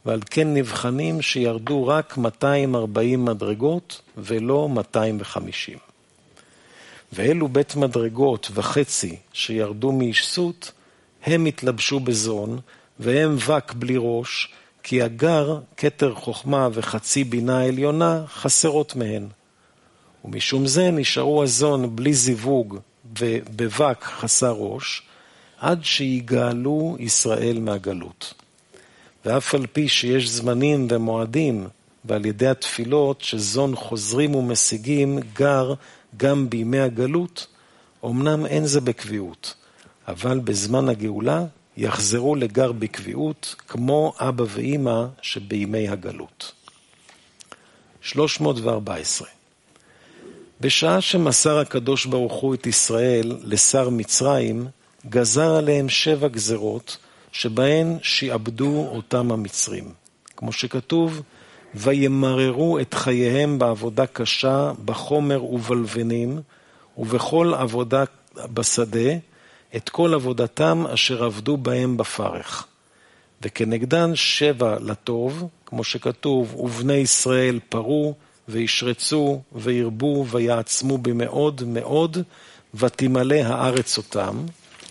ועל כן נבחנים שירדו רק מאתיים וארבעים מדרגות ולא מאתיים וחמישים. ואלו בית מדרגות וחצי שירדו מאישסות, הם התלבשו בזון, והם וק בלי ראש, כי הגר, כתר חוכמה וחצי בינה עליונה חסרות מהן. ומשום זה נשארו הזון בלי זיווג ובבק חסר ראש, עד שיגאלו ישראל מהגלות. ואף על פי שיש זמנים ומועדים, ועל ידי התפילות שזון חוזרים ומשיגים גר גם בימי הגלות, אמנם אין זה בקביעות, אבל בזמן הגאולה יחזרו לגר בקביעות, כמו אבא ואמא שבימי הגלות. שלוש מאות וארבע עשרה. בשעה שמסר הקדוש ברוך הוא את ישראל לשר מצרים, גזר עליהם שבע גזרות, שבהן שיעבדו אותם המצרים. כמו שכתוב, וימררו את חייהם בעבודה קשה, בחומר ובלבנים, ובכל עבודה בשדה, את כל עבודתם אשר עבדו בהם בפרך. וכנגדן שבע לטוב, כמו שכתוב, ובני ישראל פרו, וישרצו, וירבו, ויעצמו במאוד מאוד, ותמלא הארץ אותם.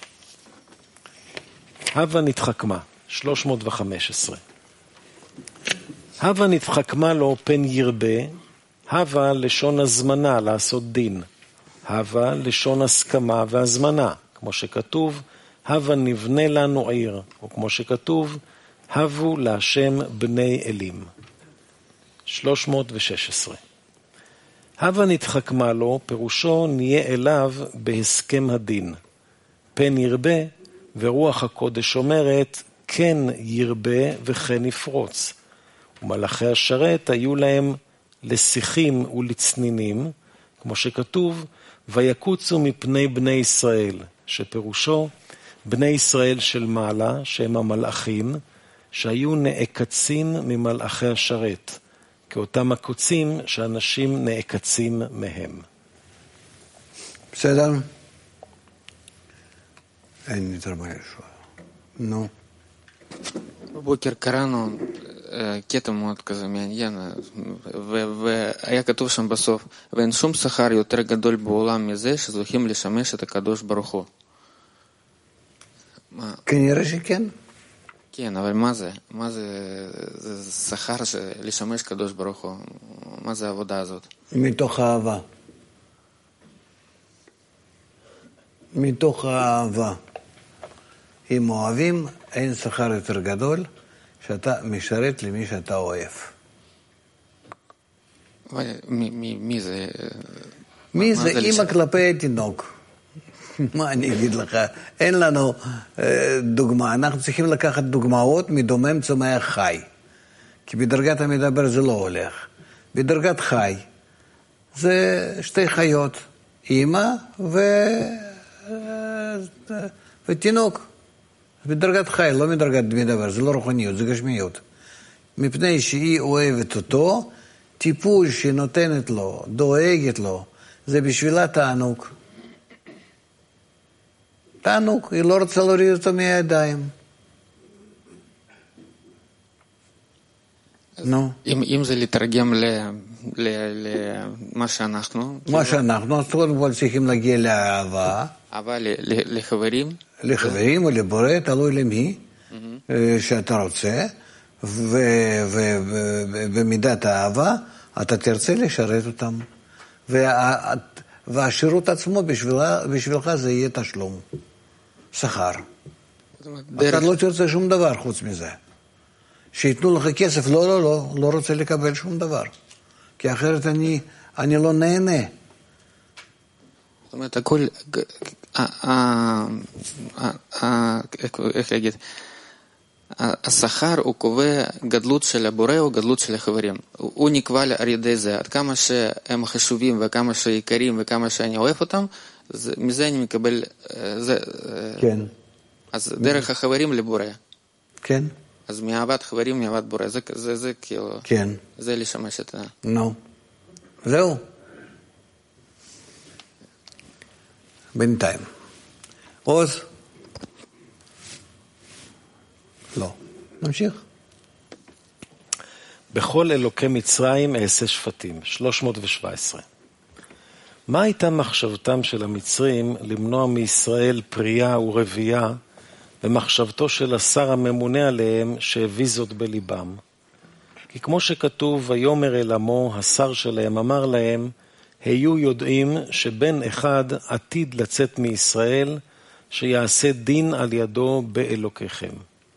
הווה נתחכמה, שלוש מאות וחמש עשרה. הווה נתחכמה לו פן ירבה, הווה לשון הזמנה לעשות דין, הווה לשון הסכמה והזמנה, כמו שכתוב, הווה נבנה לנו עיר, או כמו שכתוב, הבו להשם בני אלים. שלוש מאות ושש עשרה. הווה נתחכמה לו, פירושו נהיה אליו בהסכם הדין. פן ירבה, ורוח הקודש אומרת, כן ירבה וכן יפרוץ. ומלאכי השרת היו להם לשיחים ולצנינים, כמו שכתוב, ויקוצו מפני בני ישראל, שפירושו בני ישראל של מעלה, שהם המלאכים, שהיו נעקצים ממלאכי השרת, כאותם הקוצים שאנשים נעקצים מהם. בסדר? אין יותר מה לשאול. נו. בבוקר קראנו קטע מאוד כזה מעניין, והיה כתוב שם בסוף, ואין שום שכר יותר גדול בעולם מזה שזוכים לשמש את הקדוש ברוך הוא. כנראה שכן. כן, אבל מה זה? מה זה, זה שכר לשמש קדוש ברוך הוא? מה זה העבודה הזאת? מתוך האהבה. מתוך האהבה. אם אוהבים, אין שכר יותר גדול שאתה משרת למי שאתה אוהב. מי, מי, מי זה? מי זה? אמא כלפי התינוק. מה אני אגיד לך? אין לנו אה, דוגמה. אנחנו צריכים לקחת דוגמאות מדומם צומח חי. כי בדרגת המדבר זה לא הולך. בדרגת חי זה שתי חיות. אמא ו... ותינוק. בדרגת חי, לא מדרגת מדבר, זה לא רוחניות, זה גשמיות. מפני שהיא אוהבת אותו, טיפול שנותנת לו, דואגת לו, זה בשבילה תענוג. תענוג, היא לא רוצה להוריד אותו מהידיים. נו. אם, אם זה לתרגם למה שאנחנו... מה שאנחנו, אז קודם כל צריכים להגיע לאהבה. אהבה לחברים? לחברים או לבורא, תלוי למי שאתה רוצה, ובמידת האהבה אתה תרצה לשרת אותם. והשירות עצמו בשבילך זה יהיה תשלום, שכר. אתה לא תרצה שום דבר חוץ מזה. שיתנו לך כסף, לא, לא, לא, לא רוצה לקבל שום דבר. כי אחרת אני, אני לא נהנה. זאת אומרת, הכל, איך להגיד, השכר הוא קובע גדלות של הבורא או גדלות של החברים. הוא נקבע על ידי זה, עד כמה שהם חשובים וכמה שיקרים וכמה שאני אוהב אותם, מזה אני מקבל, כן. אז דרך החברים לבורא. כן. אז מאהבת חברים, מאהבת בורא, זה, זה, זה כאילו, כן. זה לשמש את ה... נו. זהו. בינתיים. עוז? לא. נמשיך. בכל אלוקי מצרים אעשה שפטים, שלוש מאות שבע עשרה. מה הייתה מחשבתם של המצרים למנוע מישראל פרייה ורבייה, ומחשבתו של השר הממונה עליהם שהביא זאת בליבם? כי כמו שכתוב, ויאמר אל עמו, השר שלהם אמר להם, היו יודעים שבן אחד עתיד לצאת מישראל, שיעשה דין על ידו באלוקיכם.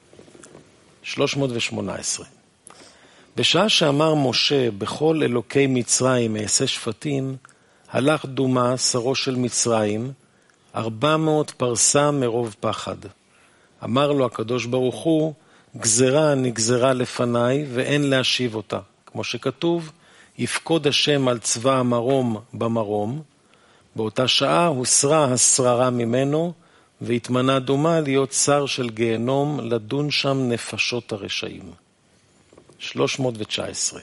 שלוש מאות שמונה עשרה. בשעה שאמר משה, בכל אלוקי מצרים אעשה שפטים, הלך דומה שרו של מצרים, ארבע מאות פרסה מרוב פחד. אמר לו הקדוש ברוך הוא, גזרה נגזרה לפניי ואין להשיב אותה. כמו שכתוב, יפקוד השם על צבא המרום במרום, באותה שעה הוסרה השררה ממנו, והתמנה דומה להיות שר של גיהנום, לדון שם נפשות הרשעים. שלוש מאות תשע עשרה.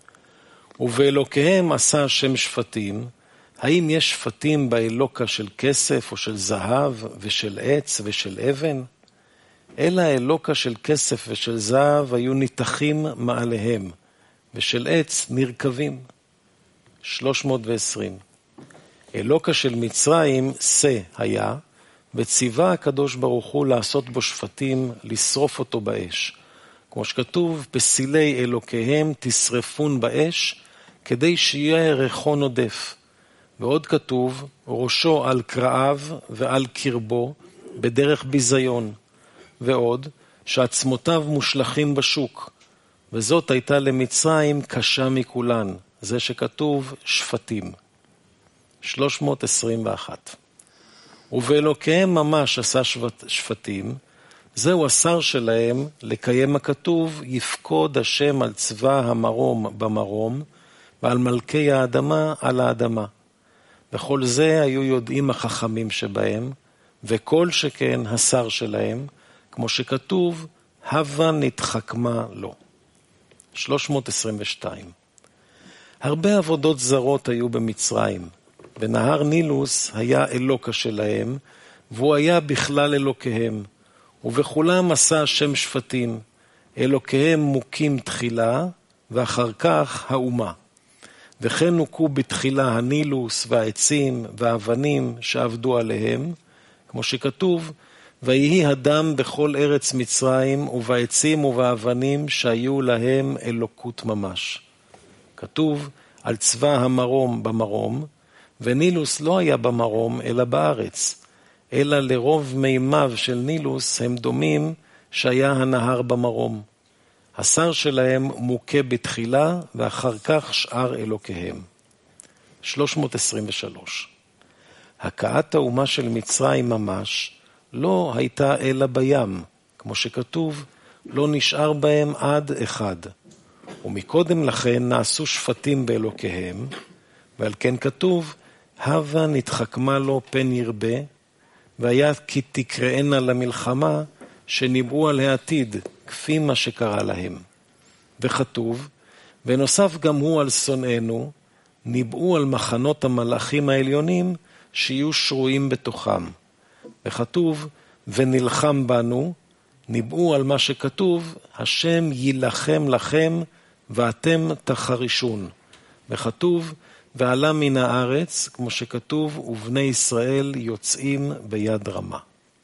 ובאלוקיהם עשה השם שפטים, האם יש שפטים באלוקה של כסף או של זהב ושל עץ ושל אבן? אלא האלוקה של כסף ושל זהב היו ניתחים מעליהם, ושל עץ נרכבים. שלוש מאות ועשרים. אלוקה של מצרים שא היה, וציווה הקדוש ברוך הוא לעשות בו שפטים, לשרוף אותו באש. כמו שכתוב, פסילי אלוקיהם תשרפון באש, כדי שיהיה ריחון עודף. ועוד כתוב, ראשו על קרעיו ועל קרבו, בדרך ביזיון. ועוד, שעצמותיו מושלכים בשוק. וזאת הייתה למצרים קשה מכולן, זה שכתוב שפטים. שלוש מאות עשרים ואחת. ובאלוקיהם ממש עשה שפטים, זהו השר שלהם לקיים הכתוב, יפקוד השם על צבא המרום במרום, ועל מלכי האדמה על האדמה. וכל זה היו יודעים החכמים שבהם, וכל שכן השר שלהם, כמו שכתוב, הווה נתחכמה לו. שלוש מאות עשרים ושתיים. הרבה עבודות זרות היו במצרים, ונהר נילוס היה אלוקה שלהם, והוא היה בכלל אלוקיהם, ובכולם עשה השם שפטים, אלוקיהם מוקים תחילה, ואחר כך האומה. וכן נוקו בתחילה הנילוס והעצים והאבנים שעבדו עליהם, כמו שכתוב, ויהי הדם בכל ארץ מצרים, ובעצים ובאבנים שהיו להם אלוקות ממש. כתוב על צבא המרום במרום, ונילוס לא היה במרום אלא בארץ, אלא לרוב מימיו של נילוס הם דומים שהיה הנהר במרום. השר שלהם מוכה בתחילה, ואחר כך שאר אלוקיהם. שלוש מאות עשרים ושלוש. הכאת האומה של מצרים ממש לא הייתה אלא בים, כמו שכתוב, לא נשאר בהם עד אחד. ומקודם לכן נעשו שפטים באלוקיהם, ועל כן כתוב, הווה נתחכמה לו פן ירבה, והיה כי תקראנה למלחמה, שניבאו על העתיד, כפי מה שקרה להם. וכתוב, ונוסף גם הוא על שונאינו, ניבאו על מחנות המלאכים העליונים, שיהיו שרויים בתוכם. וכתוב, ונלחם בנו, ניבאו על מה שכתוב, השם יילחם לכם, ואתם תחרישון. וכתוב, ועלה מן הארץ, כמו שכתוב, ובני ישראל יוצאים ביד רמה.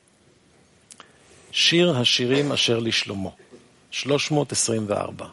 שיר השירים אשר לשלמה, שלוש מאות עשרים וארבע.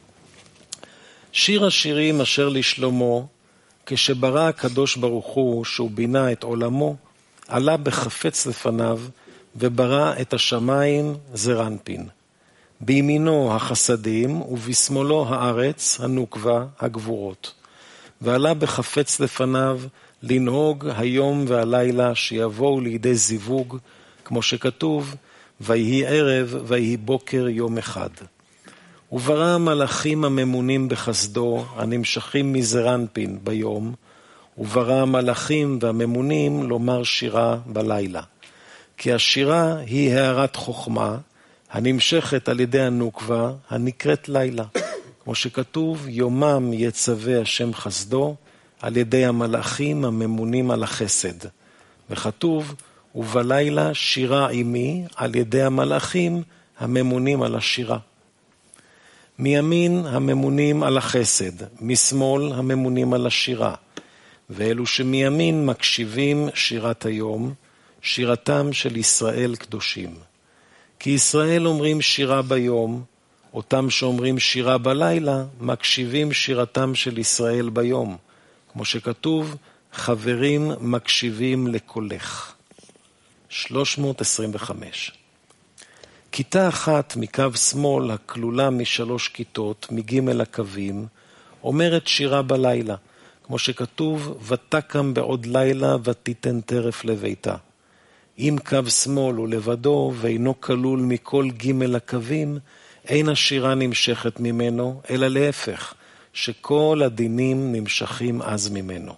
שיר השירים אשר לשלמה, כשברא הקדוש ברוך הוא, שהוא בינה את עולמו, עלה בחפץ לפניו, וברא את השמיים זרנפין. בימינו החסדים, ובשמאלו הארץ, הנוקבה, הגבורות. ועלה בחפץ לפניו, לנהוג היום והלילה, שיבואו לידי זיווג, כמו שכתוב, ויהי ערב, ויהי בוקר יום אחד. וברא המלאכים הממונים בחסדו, הנמשכים מזרנפין ביום, וברא המלאכים והממונים לומר שירה בלילה. כי השירה היא הערת חוכמה, הנמשכת על ידי הנוקבה, הנקראת לילה. כמו שכתוב, יומם יצווה השם חסדו, על ידי המלאכים הממונים על החסד. וכתוב, ובלילה שירה עמי, על ידי המלאכים הממונים על השירה. מימין הממונים על החסד, משמאל הממונים על השירה, ואלו שמימין מקשיבים שירת היום, שירתם של ישראל קדושים. כי ישראל אומרים שירה ביום, אותם שאומרים שירה בלילה, מקשיבים שירתם של ישראל ביום. כמו שכתוב, חברים מקשיבים לקולך. שלוש מאות עשרים וחמש. כיתה אחת מקו שמאל הכלולה משלוש כיתות, מג' הקווים, אומרת שירה בלילה. כמו שכתוב, ותקם בעוד לילה ותיתן טרף לביתה. אם קו שמאל הוא לבדו ואינו כלול מכל ג' הקווים, אין השירה נמשכת ממנו, אלא להפך, שכל הדינים נמשכים אז ממנו.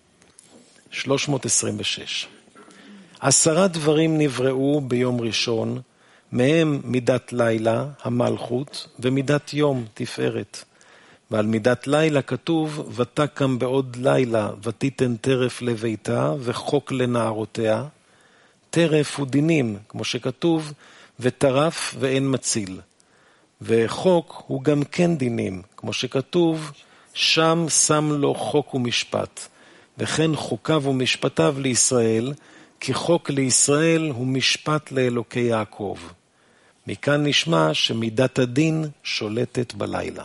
שלוש מאות עשרים ושש. עשרה דברים נבראו ביום ראשון, מהם מידת לילה, המלכות, ומידת יום, תפארת. ועל מידת לילה כתוב, ותקם בעוד לילה, ותיתן טרף לביתה, וחוק לנערותיה. טרף הוא דינים, כמו שכתוב, וטרף ואין מציל. וחוק הוא גם כן דינים, כמו שכתוב, שם שם לו חוק ומשפט. וכן חוקיו ומשפטיו לישראל, כי חוק לישראל הוא משפט לאלוקי יעקב. מכאן נשמע שמידת הדין שולטת בלילה.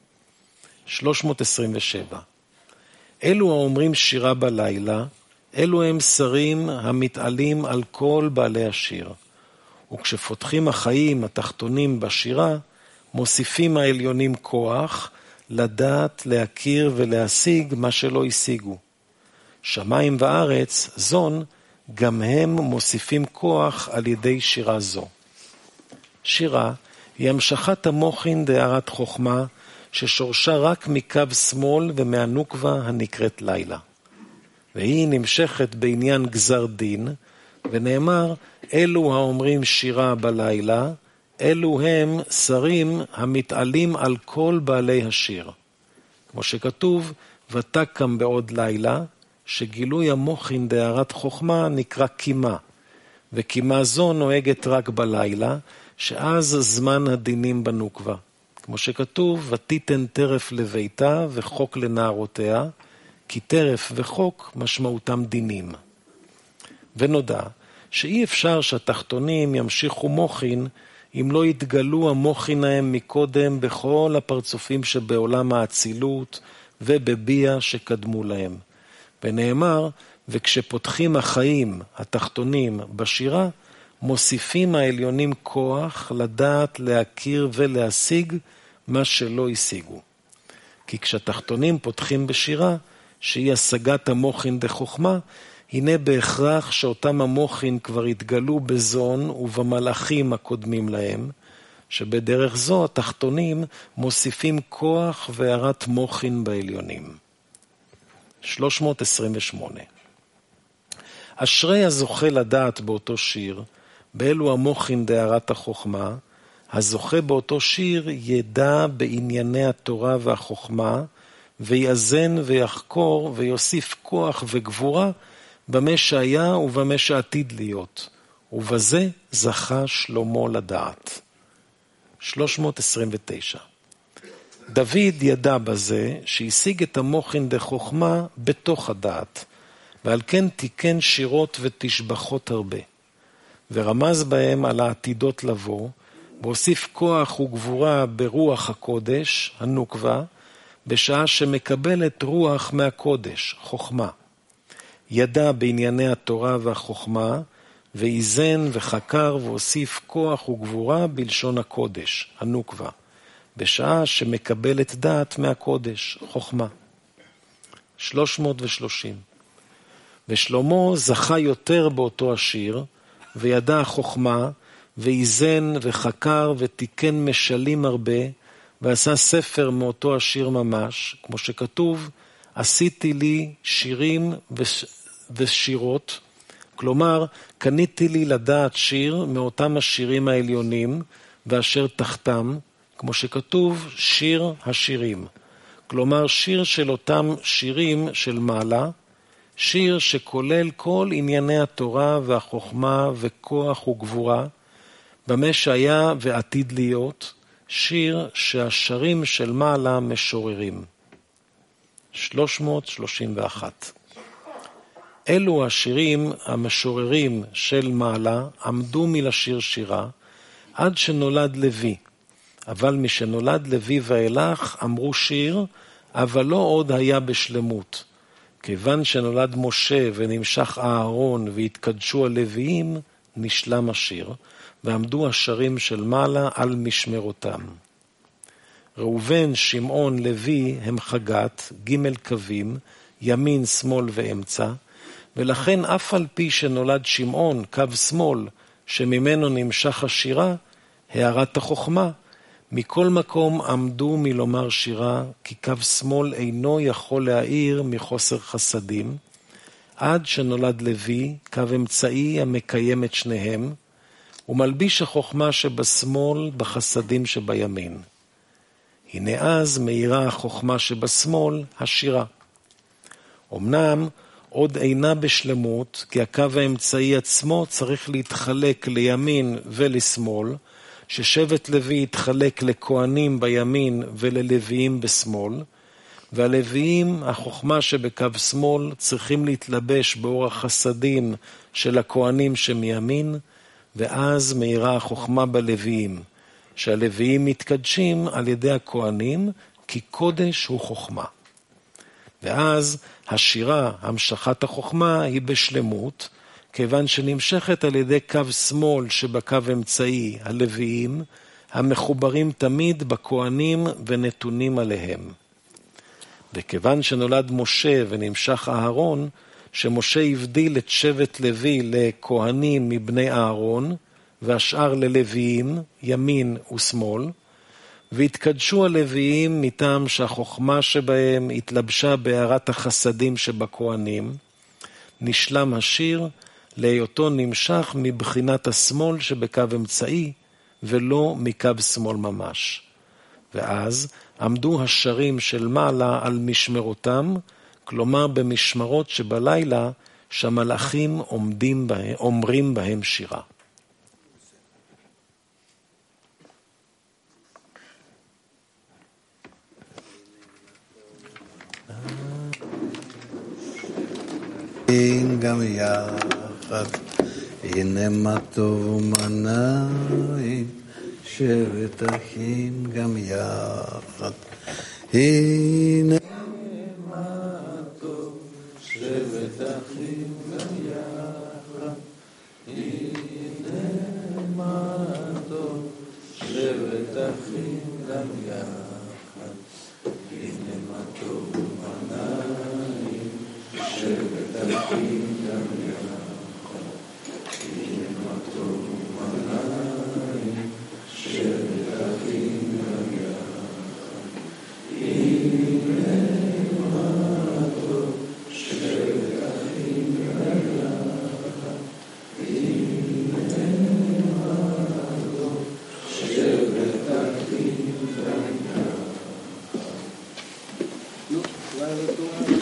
שלוש מאות עשרים ושבע. אלו האומרים שירה בלילה, אלו הם שרים המתעלים על כל בעלי השיר. וכשפותחים החיים התחתונים בשירה, מוסיפים העליונים כוח, לדעת, להכיר ולהשיג מה שלא השיגו. שמיים וארץ, זון, גם הם מוסיפים כוח על ידי שירה זו. שירה היא המשכת המוחין דהרת חוכמה, ששורשה רק מקו שמאל ומהנוקבה הנקראת לילה. והיא נמשכת בעניין גזר דין, ונאמר, אלו האומרים שירה בלילה, אלו הם שרים המתעלים על כל בעלי השיר. כמו שכתוב, ותקם בעוד לילה, שגילוי המוחין דהרת חוכמה נקרא קימה, וקימה זו נוהגת רק בלילה, שאז זמן הדינים בנוקבה. כמו שכתוב, ותיתן טרף לביתה וחוק לנערותיה, כי טרף וחוק משמעותם דינים. ונודע שאי אפשר שהתחתונים ימשיכו מוחין, אם לא יתגלו המוחין ההם מקודם בכל הפרצופים שבעולם האצילות ובביע שקדמו להם. ונאמר, וכשפותחים החיים התחתונים בשירה, מוסיפים העליונים כוח לדעת, להכיר ולהשיג מה שלא השיגו. כי כשהתחתונים פותחים בשירה, שהיא השגת המוחין דחוכמה, הנה בהכרח שאותם המוחין כבר התגלו בזון ובמלאכים הקודמים להם, שבדרך זו התחתונים מוסיפים כוח והרת מוחין בעליונים. שלוש מאות עשרים ושמונה. אשרי הזוכה לדעת באותו שיר, באלו המוחין דהרת החוכמה, הזוכה באותו שיר ידע בענייני התורה והחוכמה, ויאזן ויחקור ויוסיף כוח וגבורה, במה שהיה ובמה שעתיד להיות, ובזה זכה שלמה לדעת. שלוש מאות עשרים ותשע. דוד ידע בזה שהשיג את המוחין דחוכמה בתוך הדעת, ועל כן תיקן שירות ותשבחות הרבה, ורמז בהם על העתידות לבוא, והוסיף כוח וגבורה ברוח הקודש, הנוקבה, בשעה שמקבלת רוח מהקודש, חוכמה. ידע בענייני התורה והחוכמה, ואיזן וחקר והוסיף כוח וגבורה בלשון הקודש, הנוקבה, בשעה שמקבלת דעת מהקודש, חוכמה. שלוש מאות ושלושים. ושלמה זכה יותר באותו השיר, וידע חוכמה, ואיזן וחקר ותיקן משלים הרבה, ועשה ספר מאותו השיר ממש, כמו שכתוב, עשיתי לי שירים ושירות, כלומר, קניתי לי לדעת שיר מאותם השירים העליונים, ואשר תחתם, כמו שכתוב, שיר השירים. כלומר, שיר של אותם שירים של מעלה, שיר שכולל כל ענייני התורה והחוכמה וכוח וגבורה, במה שהיה ועתיד להיות, שיר שהשרים של מעלה משוררים. שלוש מאות שלושים ואחת. אלו השירים המשוררים של מעלה עמדו מלשיר שירה עד שנולד לוי, אבל משנולד לוי ואילך אמרו שיר, אבל לא עוד היה בשלמות. כיוון שנולד משה ונמשך אהרון והתקדשו הלוויים, נשלם השיר, ועמדו השרים של מעלה על משמרותם. ראובן, שמעון, לוי הם חגת, ג' קווים, ימין, שמאל ואמצע, ולכן אף על פי שנולד שמעון, קו שמאל, שממנו נמשך השירה, הערת החוכמה, מכל מקום עמדו מלומר שירה, כי קו שמאל אינו יכול להעיר מחוסר חסדים, עד שנולד לוי, קו אמצעי המקיים את שניהם, ומלביש החוכמה שבשמאל בחסדים שבימין. הנה אז מאירה החוכמה שבשמאל השירה. אמנם עוד אינה בשלמות, כי הקו האמצעי עצמו צריך להתחלק לימין ולשמאל, ששבט לוי יתחלק לכהנים בימין וללוויים בשמאל, והלוויים, החוכמה שבקו שמאל, צריכים להתלבש באור החסדים של הכהנים שמימין, ואז מאירה החוכמה בלוויים, שהלוויים מתקדשים על ידי הכהנים, כי קודש הוא חוכמה. ואז השירה, המשכת החוכמה, היא בשלמות, כיוון שנמשכת על ידי קו שמאל שבקו אמצעי, הלוויים, המחוברים תמיד בכהנים ונתונים עליהם. וכיוון שנולד משה ונמשך אהרון, שמשה הבדיל את שבט לוי לכהנים מבני אהרון, והשאר ללוויים, ימין ושמאל, והתקדשו הלוויים מטעם שהחוכמה שבהם התלבשה בהערת החסדים שבכהנים, נשלם השיר להיותו נמשך מבחינת השמאל שבקו אמצעי, ולא מקו שמאל ממש. ואז עמדו השרים של מעלה על משמרותם, כלומר במשמרות שבלילה שהמלאכים עומדים בהם, אומרים בהם שירה. גם יחד, הנה מה טוב ומה נעים, שבט אחים גם יחד. הנה מה טוב, שבט אחים גם יחד. הנה מה טוב, שבט אחים גם יחד. הנה מה טוב ומה נעים, שבט אחים גם יחד. הנה מה טוב ומה נעים, שבט אחים גם יחד. הנה מה טוב, שבט אחים גם יחד. הנה מה טוב, שבט אחים גם יחד.